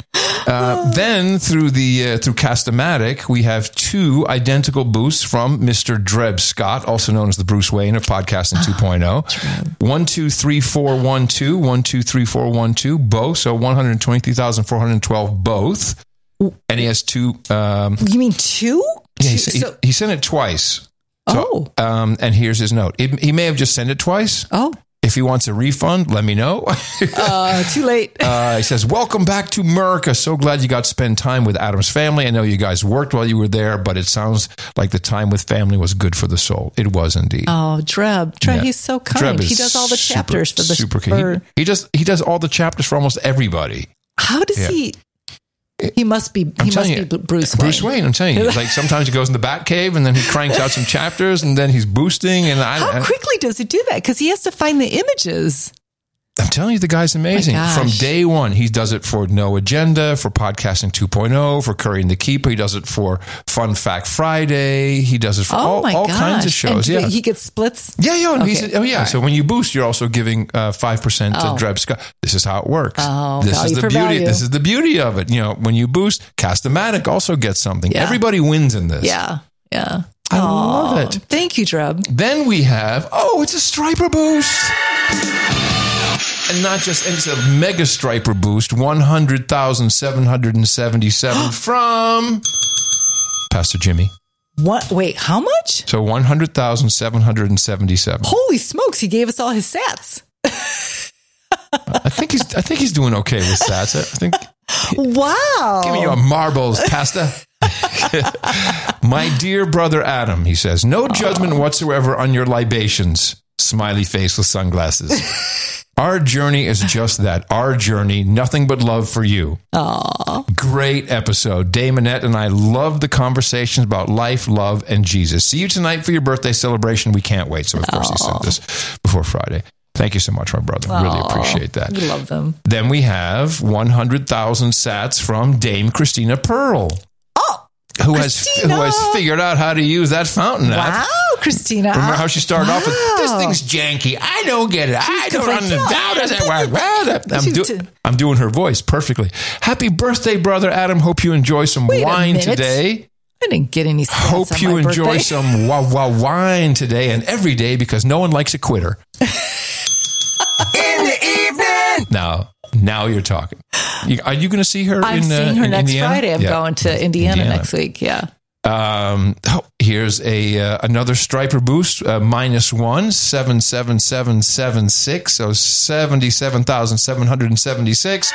Then through Cast-O-Matic, we have 2 identical boosts from Mr. Dreb Scott, also known as the Bruce Wayne of Podcasting 2.0. 123412, 123412, both. So 123,412 both. And he has 2. You mean 2? Yeah, he sent it twice. So, and here's his note. He may have just sent it twice. Oh. If he wants a refund, let me know. Too late. He says, welcome back to America. So glad you got to spend time with Adam's family. I know you guys worked while you were there, but it sounds like the time with family was good for the soul. It was indeed. Oh, Dreb, he's so kind. He does all the chapters for the super keen. He does all the chapters for almost everybody. How does he? He must be Bruce Wayne. Bruce Wayne, I'm telling you. Like sometimes he goes in the Batcave and then he cranks out some chapters and then he's boosting. And how quickly does he do that? Because he has to find the images. I'm telling you, the guy's amazing. From day one, he does it for No Agenda, for Podcasting 2.0, for Curry and the Keeper. He does it for Fun Fact Friday. He does it for all kinds of shows. And he gets splits? Yeah. Okay. So when you boost, you're also giving 5% to Dreb Scott. This is how it works. This is the beauty. Value. This is the beauty of it. You know, when you boost, Cast-O-Matic also gets something. Yeah. Everybody wins in this. Yeah. I love it. Thank you, Dreb. Then we have, it's a Striper boost. And it's a mega Striper boost, 100,777 from Pastor Jimmy. What? Wait, how much? So 100,777. Holy smokes! He gave us all his sats. I think he's doing okay with sats. I think. Wow! Give me your marbles, Pastor. My dear brother Adam, he says, no judgment whatsoever on your libations. Smiley face with sunglasses. Our journey is just that. Our journey, nothing but love for you. Aww. Great episode. Damonette and I love the conversations about life, love, and Jesus. See you tonight for your birthday celebration. We can't wait. So, of course, he sent this before Friday. Thank you so much, my brother. Really appreciate that. We love them. Then we have 100,000 sats from Dame Christina Pearl. Who has figured out how to use that fountain app. Wow, Christina. Remember how she started off with, this thing's janky. I don't get it. I don't understand. I'm doing her voice perfectly. Happy birthday, brother Adam. Hope you enjoy some wine today. I didn't get any stats Hope you enjoy some wine today and every day because no one likes a quitter. In the evening. Now you're talking. Are you going to see her? I'm seeing her next Indiana? Friday. I'm going to Indiana next week. Yeah. Here's another Striper boost. -1 77776. So 77,776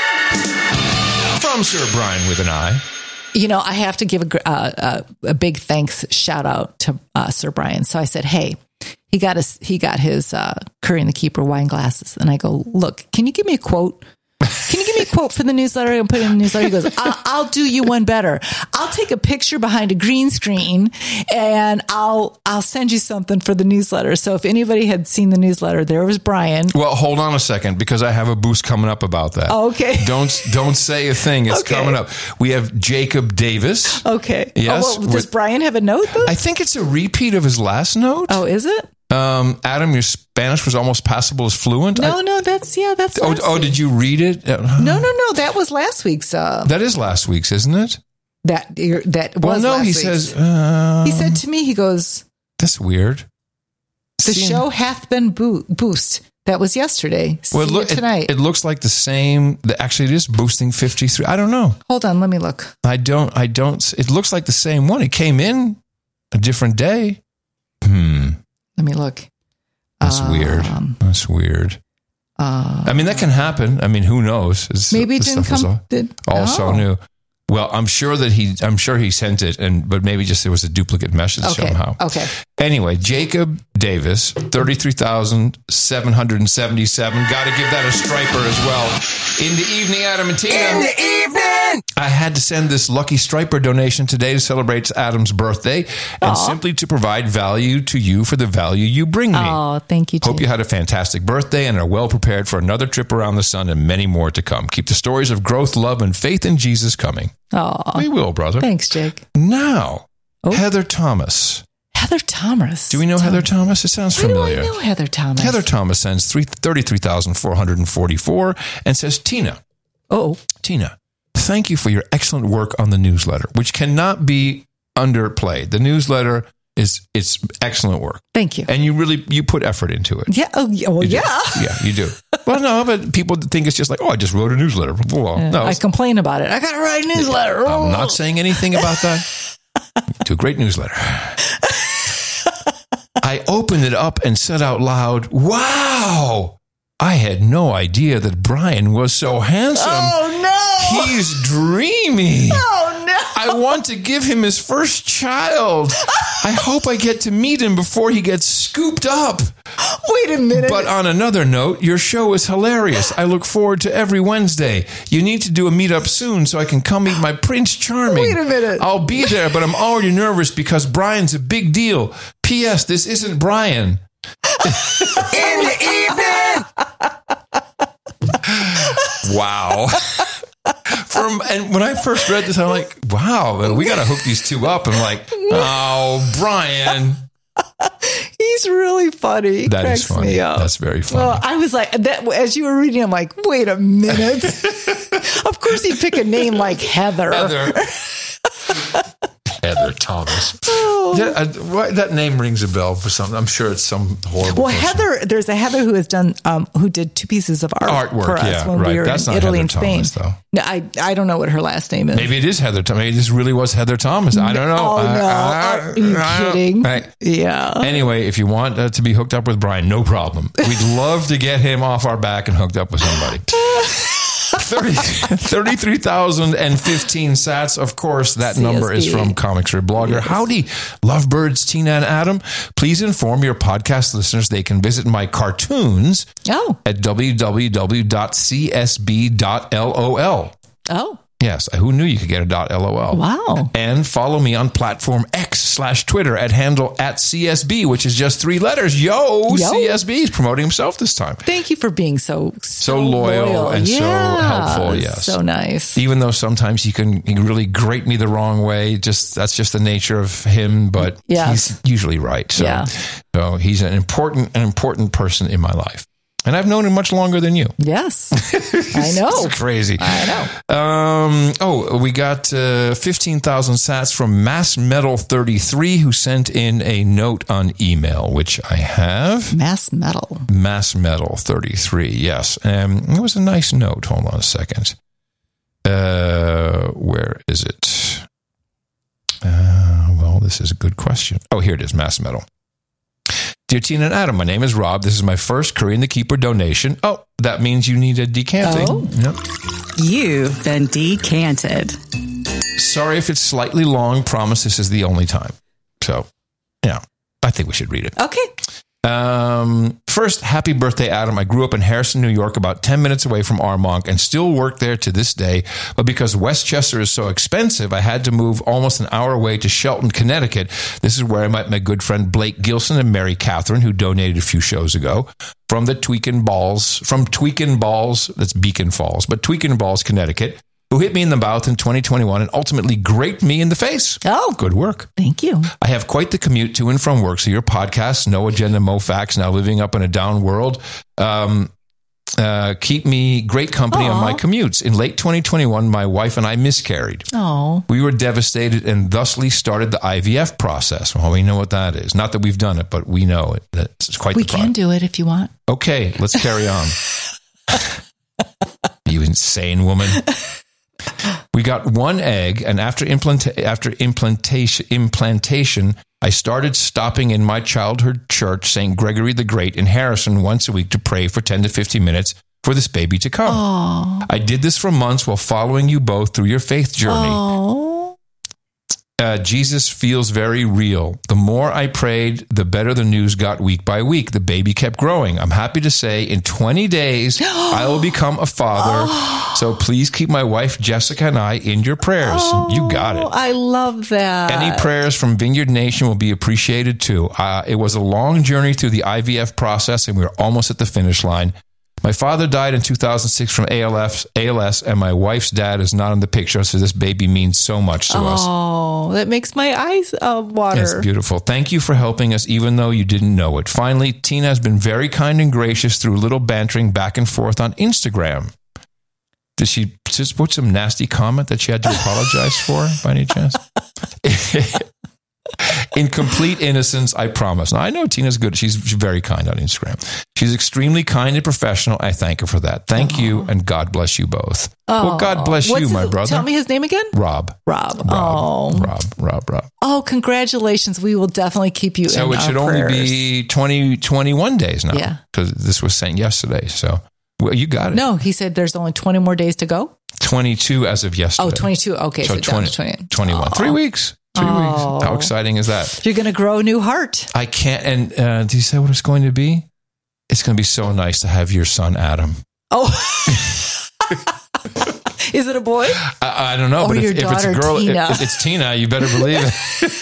from Sir Brian with an I. You know, I have to give a big thanks shout out to Sir Brian. So I said, hey. He got his Curry and the Keeper wine glasses. And I go, look, can you give me a quote? can you give me a quote for the newsletter? And put it in the newsletter. He goes, I'll do you one better. I'll take a picture behind a green screen and I'll send you something for the newsletter. So if anybody had seen the newsletter, there was Brian. Well, hold on a second, because I have a boost coming up about that. Oh, okay. Don't say a thing. It's coming up. We have Jacob Davis. Okay. Yes. Oh, well, does Brian have a note, though? I think it's a repeat of his last note. Oh, is it? Adam, your Spanish was almost passable as fluent. No, that's Oh, did you read it? No. That was last week's. That is last week's, isn't it? That was well, no, last he week's. says. He said to me, he goes, That's weird. the show hath been boost. That was yesterday. Well, See you tonight. It looks like the same. Actually, it is boosting 53. I don't know. Hold on, let me look. I don't. It looks like the same one. It came in a different day. Let me look. That's weird. That's weird. I mean, that can happen. I mean, who knows? Maybe it didn't come. Also new. Well, I'm sure he sent it, but maybe just there was a duplicate message somehow. Okay. Anyway, Jacob Davis, 33,777. Got to give that a striper as well. In the evening, Adam and Tina. In the evening! I had to send this lucky striper donation today to celebrate Adam's birthday and simply to provide value to you for the value you bring me. Oh, thank you, Jake. Hope you had a fantastic birthday and are well prepared for another trip around the sun and many more to come. Keep the stories of growth, love, and faith in Jesus coming. Oh, we will, brother. Thanks, Jake. Now, Heather Thomas. Heather Thomas. Do we know Heather Thomas? It sounds familiar. Why do I know Heather Thomas? Heather Thomas sends 33,444 and says, Tina, thank you for your excellent work on the newsletter, which cannot be underplayed. The newsletter it's excellent work. Thank you. And you put effort into it. Yeah. Oh, well, yeah. Yeah, you do. Well, no, but people think it's just like, I just wrote a newsletter. Well, no, I complain about it. I got to write a newsletter. I'm not saying anything about that. Do a great newsletter. I opened it up and said out loud, wow, I had no idea that Brian was so handsome. Oh, no. He's dreamy. Oh, no. I want to give him his first child. I hope I get to meet him before he gets scooped up. Wait a minute. But on another note, your show is hilarious. I look forward to every Wednesday. You need to do a meetup soon so I can come meet my Prince Charming. Wait a minute. I'll be there, but I'm already nervous because Brian's a big deal. P.S. This isn't Brian. In the evening! Wow. And when I first read this, I'm like, wow, we got to hook these two up. I'm like, oh, Brian. He's really funny. That is funny. Me up. That's very funny. Well, I was like, that as you were reading, I'm like, wait a minute. Of course he'd pick a name like Heather. Heather Thomas. That name rings a bell for something. I'm sure it's some horrible person. Heather, there's a Heather who has done, who did 2 pieces of artwork for us when we were That's in not Italy Heather and Spain. Thomas, though. No, I don't know what her last name is. Maybe it is Heather Thomas. Maybe this really was Heather Thomas. I don't know. Oh, no. Are you kidding? Yeah. Anyway, if you want to be hooked up with Brian, no problem. We'd love to get him off our back and hooked up with somebody. 33,015 sats. Of course, that number is from Comics Rib Blogger. Yes. Howdy, lovebirds, Tina and Adam. Please inform your podcast listeners they can visit my cartoons at www.csb.lol. Oh. Yes, who knew you could get a .lol? Wow. And follow me on platform X/Twitter at handle @CSB, which is just 3 letters. Yo, CSB is promoting himself this time. Thank you for being so loyal and so helpful. Yes, so nice. Even though sometimes he can really grate me the wrong way. That's just the nature of him. But he's usually right. So he's an important person in my life. And I've known him much longer than you. Yes. I know. It's crazy. I know. We got 15,000 sats from Mass Metal 33, who sent in a note on email, which I have. Mass Metal 33, yes. It was a nice note. Hold on a second. Where is it? Well, this is a good question. Oh, here it is, Mass Metal. Dear Tina and Adam, my name is Rob. This is my first Curry and the Keeper donation. Oh, that means you need a decanting. Oh. Yep. You've been decanted. Sorry if it's slightly long. Promise this is the only time. So, I think we should read it. Okay. First, happy birthday, Adam. I grew up in Harrison, New York, about 10 minutes away from Armonk, and still work there to this day. But because Westchester is so expensive, I had to move almost an hour away to Shelton, Connecticut. This is where I met my good friend Blake Gilson and Mary Catherine, who donated a few shows ago from Tweakin' Balls, that's Beacon Falls, but Tweakin' Balls, Connecticut, who hit me in the mouth in 2021 and ultimately graped me in the face. Oh, good work. Thank you. I have quite the commute to and from work, so your podcast, No Agenda, MoFax, now living up in a down world, keep me great company on my commutes. In late 2021, my wife and I miscarried. Oh. We were devastated and thusly started the IVF process. Well, we know what that is. Not that we've done it, but we know it. That's quite the process. We can do it if you want. Okay, let's carry on. You insane woman. We got one egg, and after implantation, I started stopping in my childhood church, St. Gregory the Great in Harrison, once a week to pray for 10 to 15 minutes for this baby to come. Aww. I did this for months while following you both through your faith journey. Aww. Jesus feels very real. The more I prayed, the better the news got week by week. The baby kept growing. I'm happy to say in 20 days, I will become a father. So please keep my wife, Jessica, and I in your prayers. You got it. I love that. Any prayers from Vineyard Nation will be appreciated too. It was a long journey through the IVF process, and we were almost at the finish line. My father died in 2006 from ALS, and my wife's dad is not in the picture, so this baby means so much to us. Oh, that makes my eyes water. It's beautiful. Thank you for helping us, even though you didn't know it. Finally, Tina has been very kind and gracious through little bantering back and forth on Instagram. Did she just put some nasty comment that she had to apologize for, by any chance? In complete innocence, I promise. Now, I know Tina's good. She's very kind on Instagram. She's extremely kind and professional. I thank her for that. Thank you, and God bless you both. Well, God bless you, my brother. Tell me his name again. Rob. Rob. Oh, congratulations. We will definitely keep you in our prayers. So it should only be 21 days now. Yeah. Because this was sent yesterday. So, well, you got it. No, he said there's only 20 more days to go. 22 as of yesterday. Oh, 22. Okay. So 21. 3 weeks. 3 weeks. How exciting is that? You're going to grow a new heart. I can't. And do you say what it's going to be? It's going to be so nice to have your son, Adam. Oh. Is it a boy? I don't know. Or but your if it's a girl, if it's Tina, you better believe it.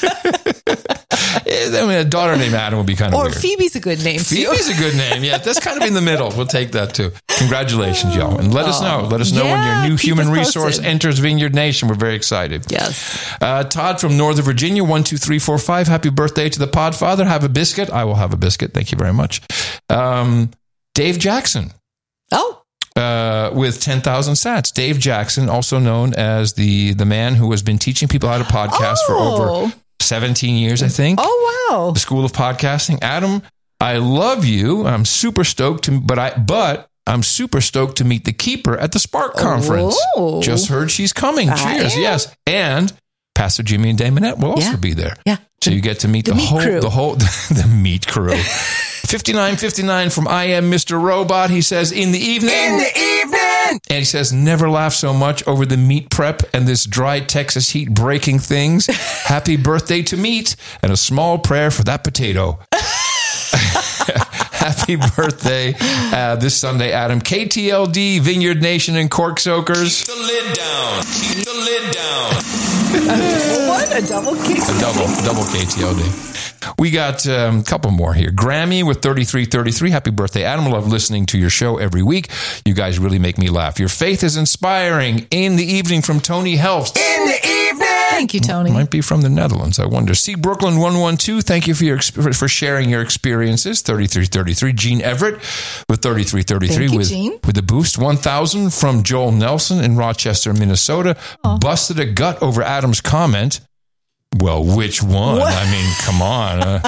I mean, a daughter named Adam would be kind of weird. Or Phoebe's a good name. Phoebe's a good name. Yeah, that's kind of in the middle. We'll take that too. Congratulations, y'all. And let us know. Let us know when your new human resource enters Vineyard Nation. We're very excited. Yes. Todd from Northern Virginia, 12345. Happy birthday to the Podfather. Have a biscuit. I will have a biscuit. Thank you very much. Dave Jackson. Oh. With 10,000 sats. Dave Jackson, also known as the man who has been teaching people how to podcast for over 17 years, I think. Oh, wow. The School of Podcasting. Adam, I love you. I'm super stoked I'm super stoked to meet the keeper at the Spark Conference. Oh. Just heard she's coming. Cheers. Yes. And Pastor Jimmy and Damonette will also be there. Yeah. So you get to meet the meat crew. 5959 from I Am Mr. Robot. He says, in the evening. And he says, never laugh so much over the meat prep and this dry Texas heat breaking things. Happy birthday to meat and a small prayer for that potato. Happy birthday this Sunday, Adam. KTLD, Vineyard Nation, and Cork Soakers. Keep the lid down. Keep the lid down. What? A double KTLD? A double KTLD. We got a couple more here. Grammy with 3333. Happy birthday, Adam. I love listening to your show every week. You guys really make me laugh. Your faith is inspiring. In the evening from Tony Helft. In the evening. Thank you, Tony. Might be from the Netherlands, I wonder. See Brooklyn 112. Thank you for sharing your experiences. 3333. Gene Everett with 3333 with the boost. 1000 from Joel Nelson in Rochester, Minnesota. Busted a gut over Adam's comment. Well, which one? What? I mean, come on.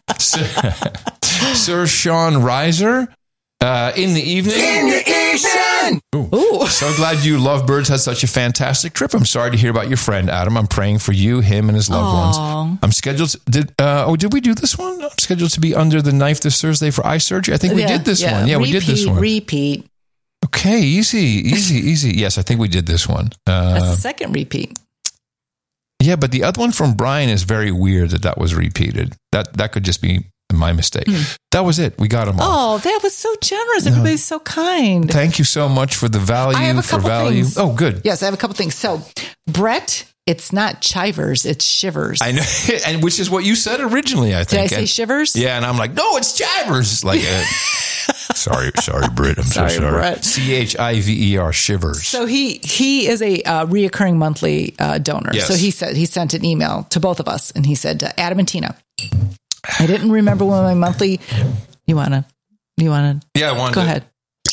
Sir Sean Reiser, in the evening. In the evening! Ooh. So glad you Lovebirds had such a fantastic trip. I'm sorry to hear about your friend, Adam. I'm praying for you, him, and his loved ones. I'm scheduled did we do this one? I'm scheduled to be under the knife this Thursday for eye surgery. I think we did this one. Yeah, we did this one. Repeat. Okay, easy. Yes, I think we did this one. That's the second repeat. Yeah, but the other one from Brian is very weird that was repeated. That could just be My mistake. That was it. We got them all. Oh, that was so generous. Everybody's so kind. Thank you so much for the value. I have a for couple value. things. Oh, good. Yes, I have a couple things. So, Brett, it's not chivers, it's shivers. I know, and which is what you said originally, I think. Did I say shivers? Yeah, and I'm like, no, it's chivers. Like, sorry, Britt. I'm so sorry. Brett. CHIVER, shivers. So he is a reoccurring monthly donor. Yes. So he said he sent an email to both of us, and he said to Adam and Tina, I didn't remember when my monthly. You wanna? Yeah, I wanted. Go ahead.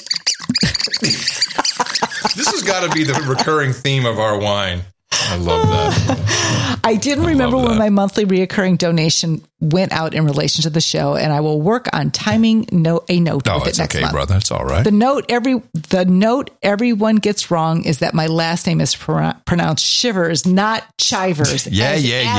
This has got to be the recurring theme of our wine. I love that. I didn't remember when my monthly reoccurring donation went out in relation to the show, and I will work on timing a note Oh, with it it's next okay, month. brother. It's all right. The note everyone gets wrong is that my last name is pronounced Shivers, not Chivers. Yeah.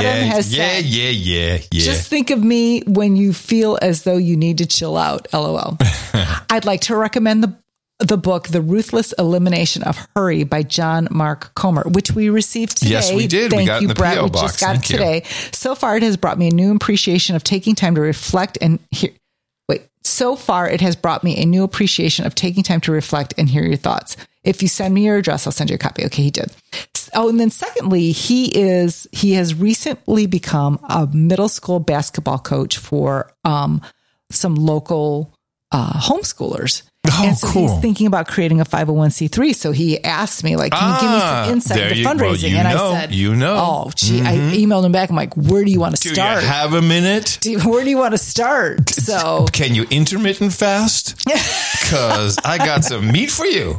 Just think of me when you feel as though you need to chill out. LOL. I'd like to recommend the book, The Ruthless Elimination of Hurry by John Mark Comer, which we received today. Yes, we did. Thank We got you, in the Brett. P.O. We box. just got Thank it today. So far, it has brought me a new appreciation of taking time to reflect and hear. So far, it has brought me a new appreciation of taking time to reflect and hear your thoughts. If you send me your address, I'll send you a copy. Okay, he did. Oh, and then secondly, he has recently become a middle school basketball coach for some local homeschoolers. Oh, and so cool. he's thinking about creating a 501c3. So he asked me, like, can you give me some insight into fundraising? Well, and I said, Oh, gee, I emailed him back. I'm like, where do you want to do start? you have a minute? Where do you want to start? So Can you intermittent fast? Because I got some meat for you.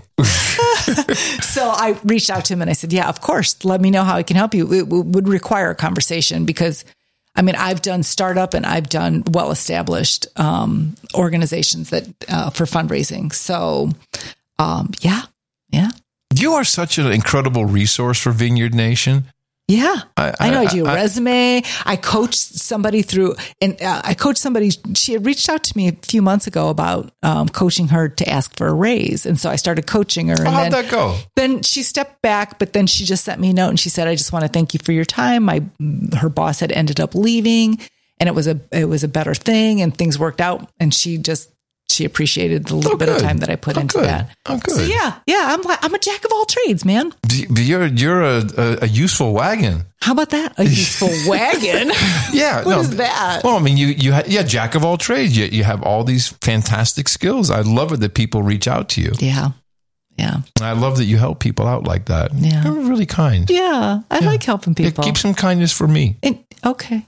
So I reached out to him and I said, yeah, of course. Let me know how I can help you. It would require a conversation because, I mean, I've done startup and I've done well-established organizations that for fundraising. So, yeah. You are such an incredible resource for Vineyard Nation. Yeah, I know. I do a resume. I coached somebody through, and I coached somebody. She had reached out to me a few months ago about coaching her to ask for a raise, and so I started coaching her. And How'd that go? Then she stepped back, but then she just sent me a note and she said, "I just want to thank you for your time." Her boss had ended up leaving, and it was a better thing, and things worked out, and she appreciated the little bit of time that I put into that. Oh, good. So yeah, I'm a jack of all trades, man. You're a useful wagon. How about that? A useful wagon? Yeah. What is that? Well, I mean, you jack of all trades. You have all these fantastic skills. I love it that people reach out to you. Yeah. And I love that you help people out like that. Yeah. You're really kind. Yeah. I like helping people. Yeah, keep some kindness for me. Okay.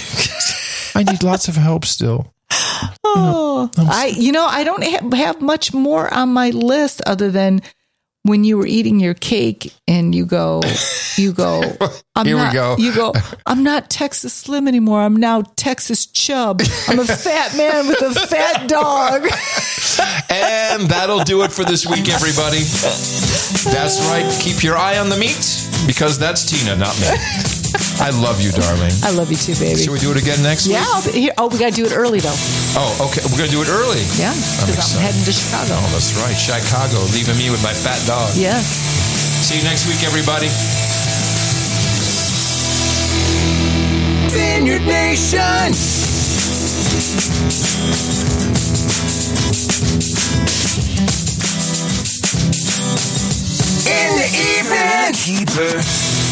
I need lots of help still. Oh, I don't have much more on my list other than when you were eating your cake and you go, we go. You go, I'm not Texas Slim anymore. I'm now Texas Chub. I'm a fat man with a fat dog. And that'll do it for this week, everybody. That's right. Keep your eye on the meat because that's Tina, not me. I love you, darling. I love you too, baby. Should we do it again next week? Yeah. We got to do it early, though. Oh, okay. We're going to do it early. Yeah, because I'm heading to Chicago. Oh, that's right. Chicago, leaving me with my fat dog. Yes. See you next week, everybody. Vineyard Nation. In the evening, keeper.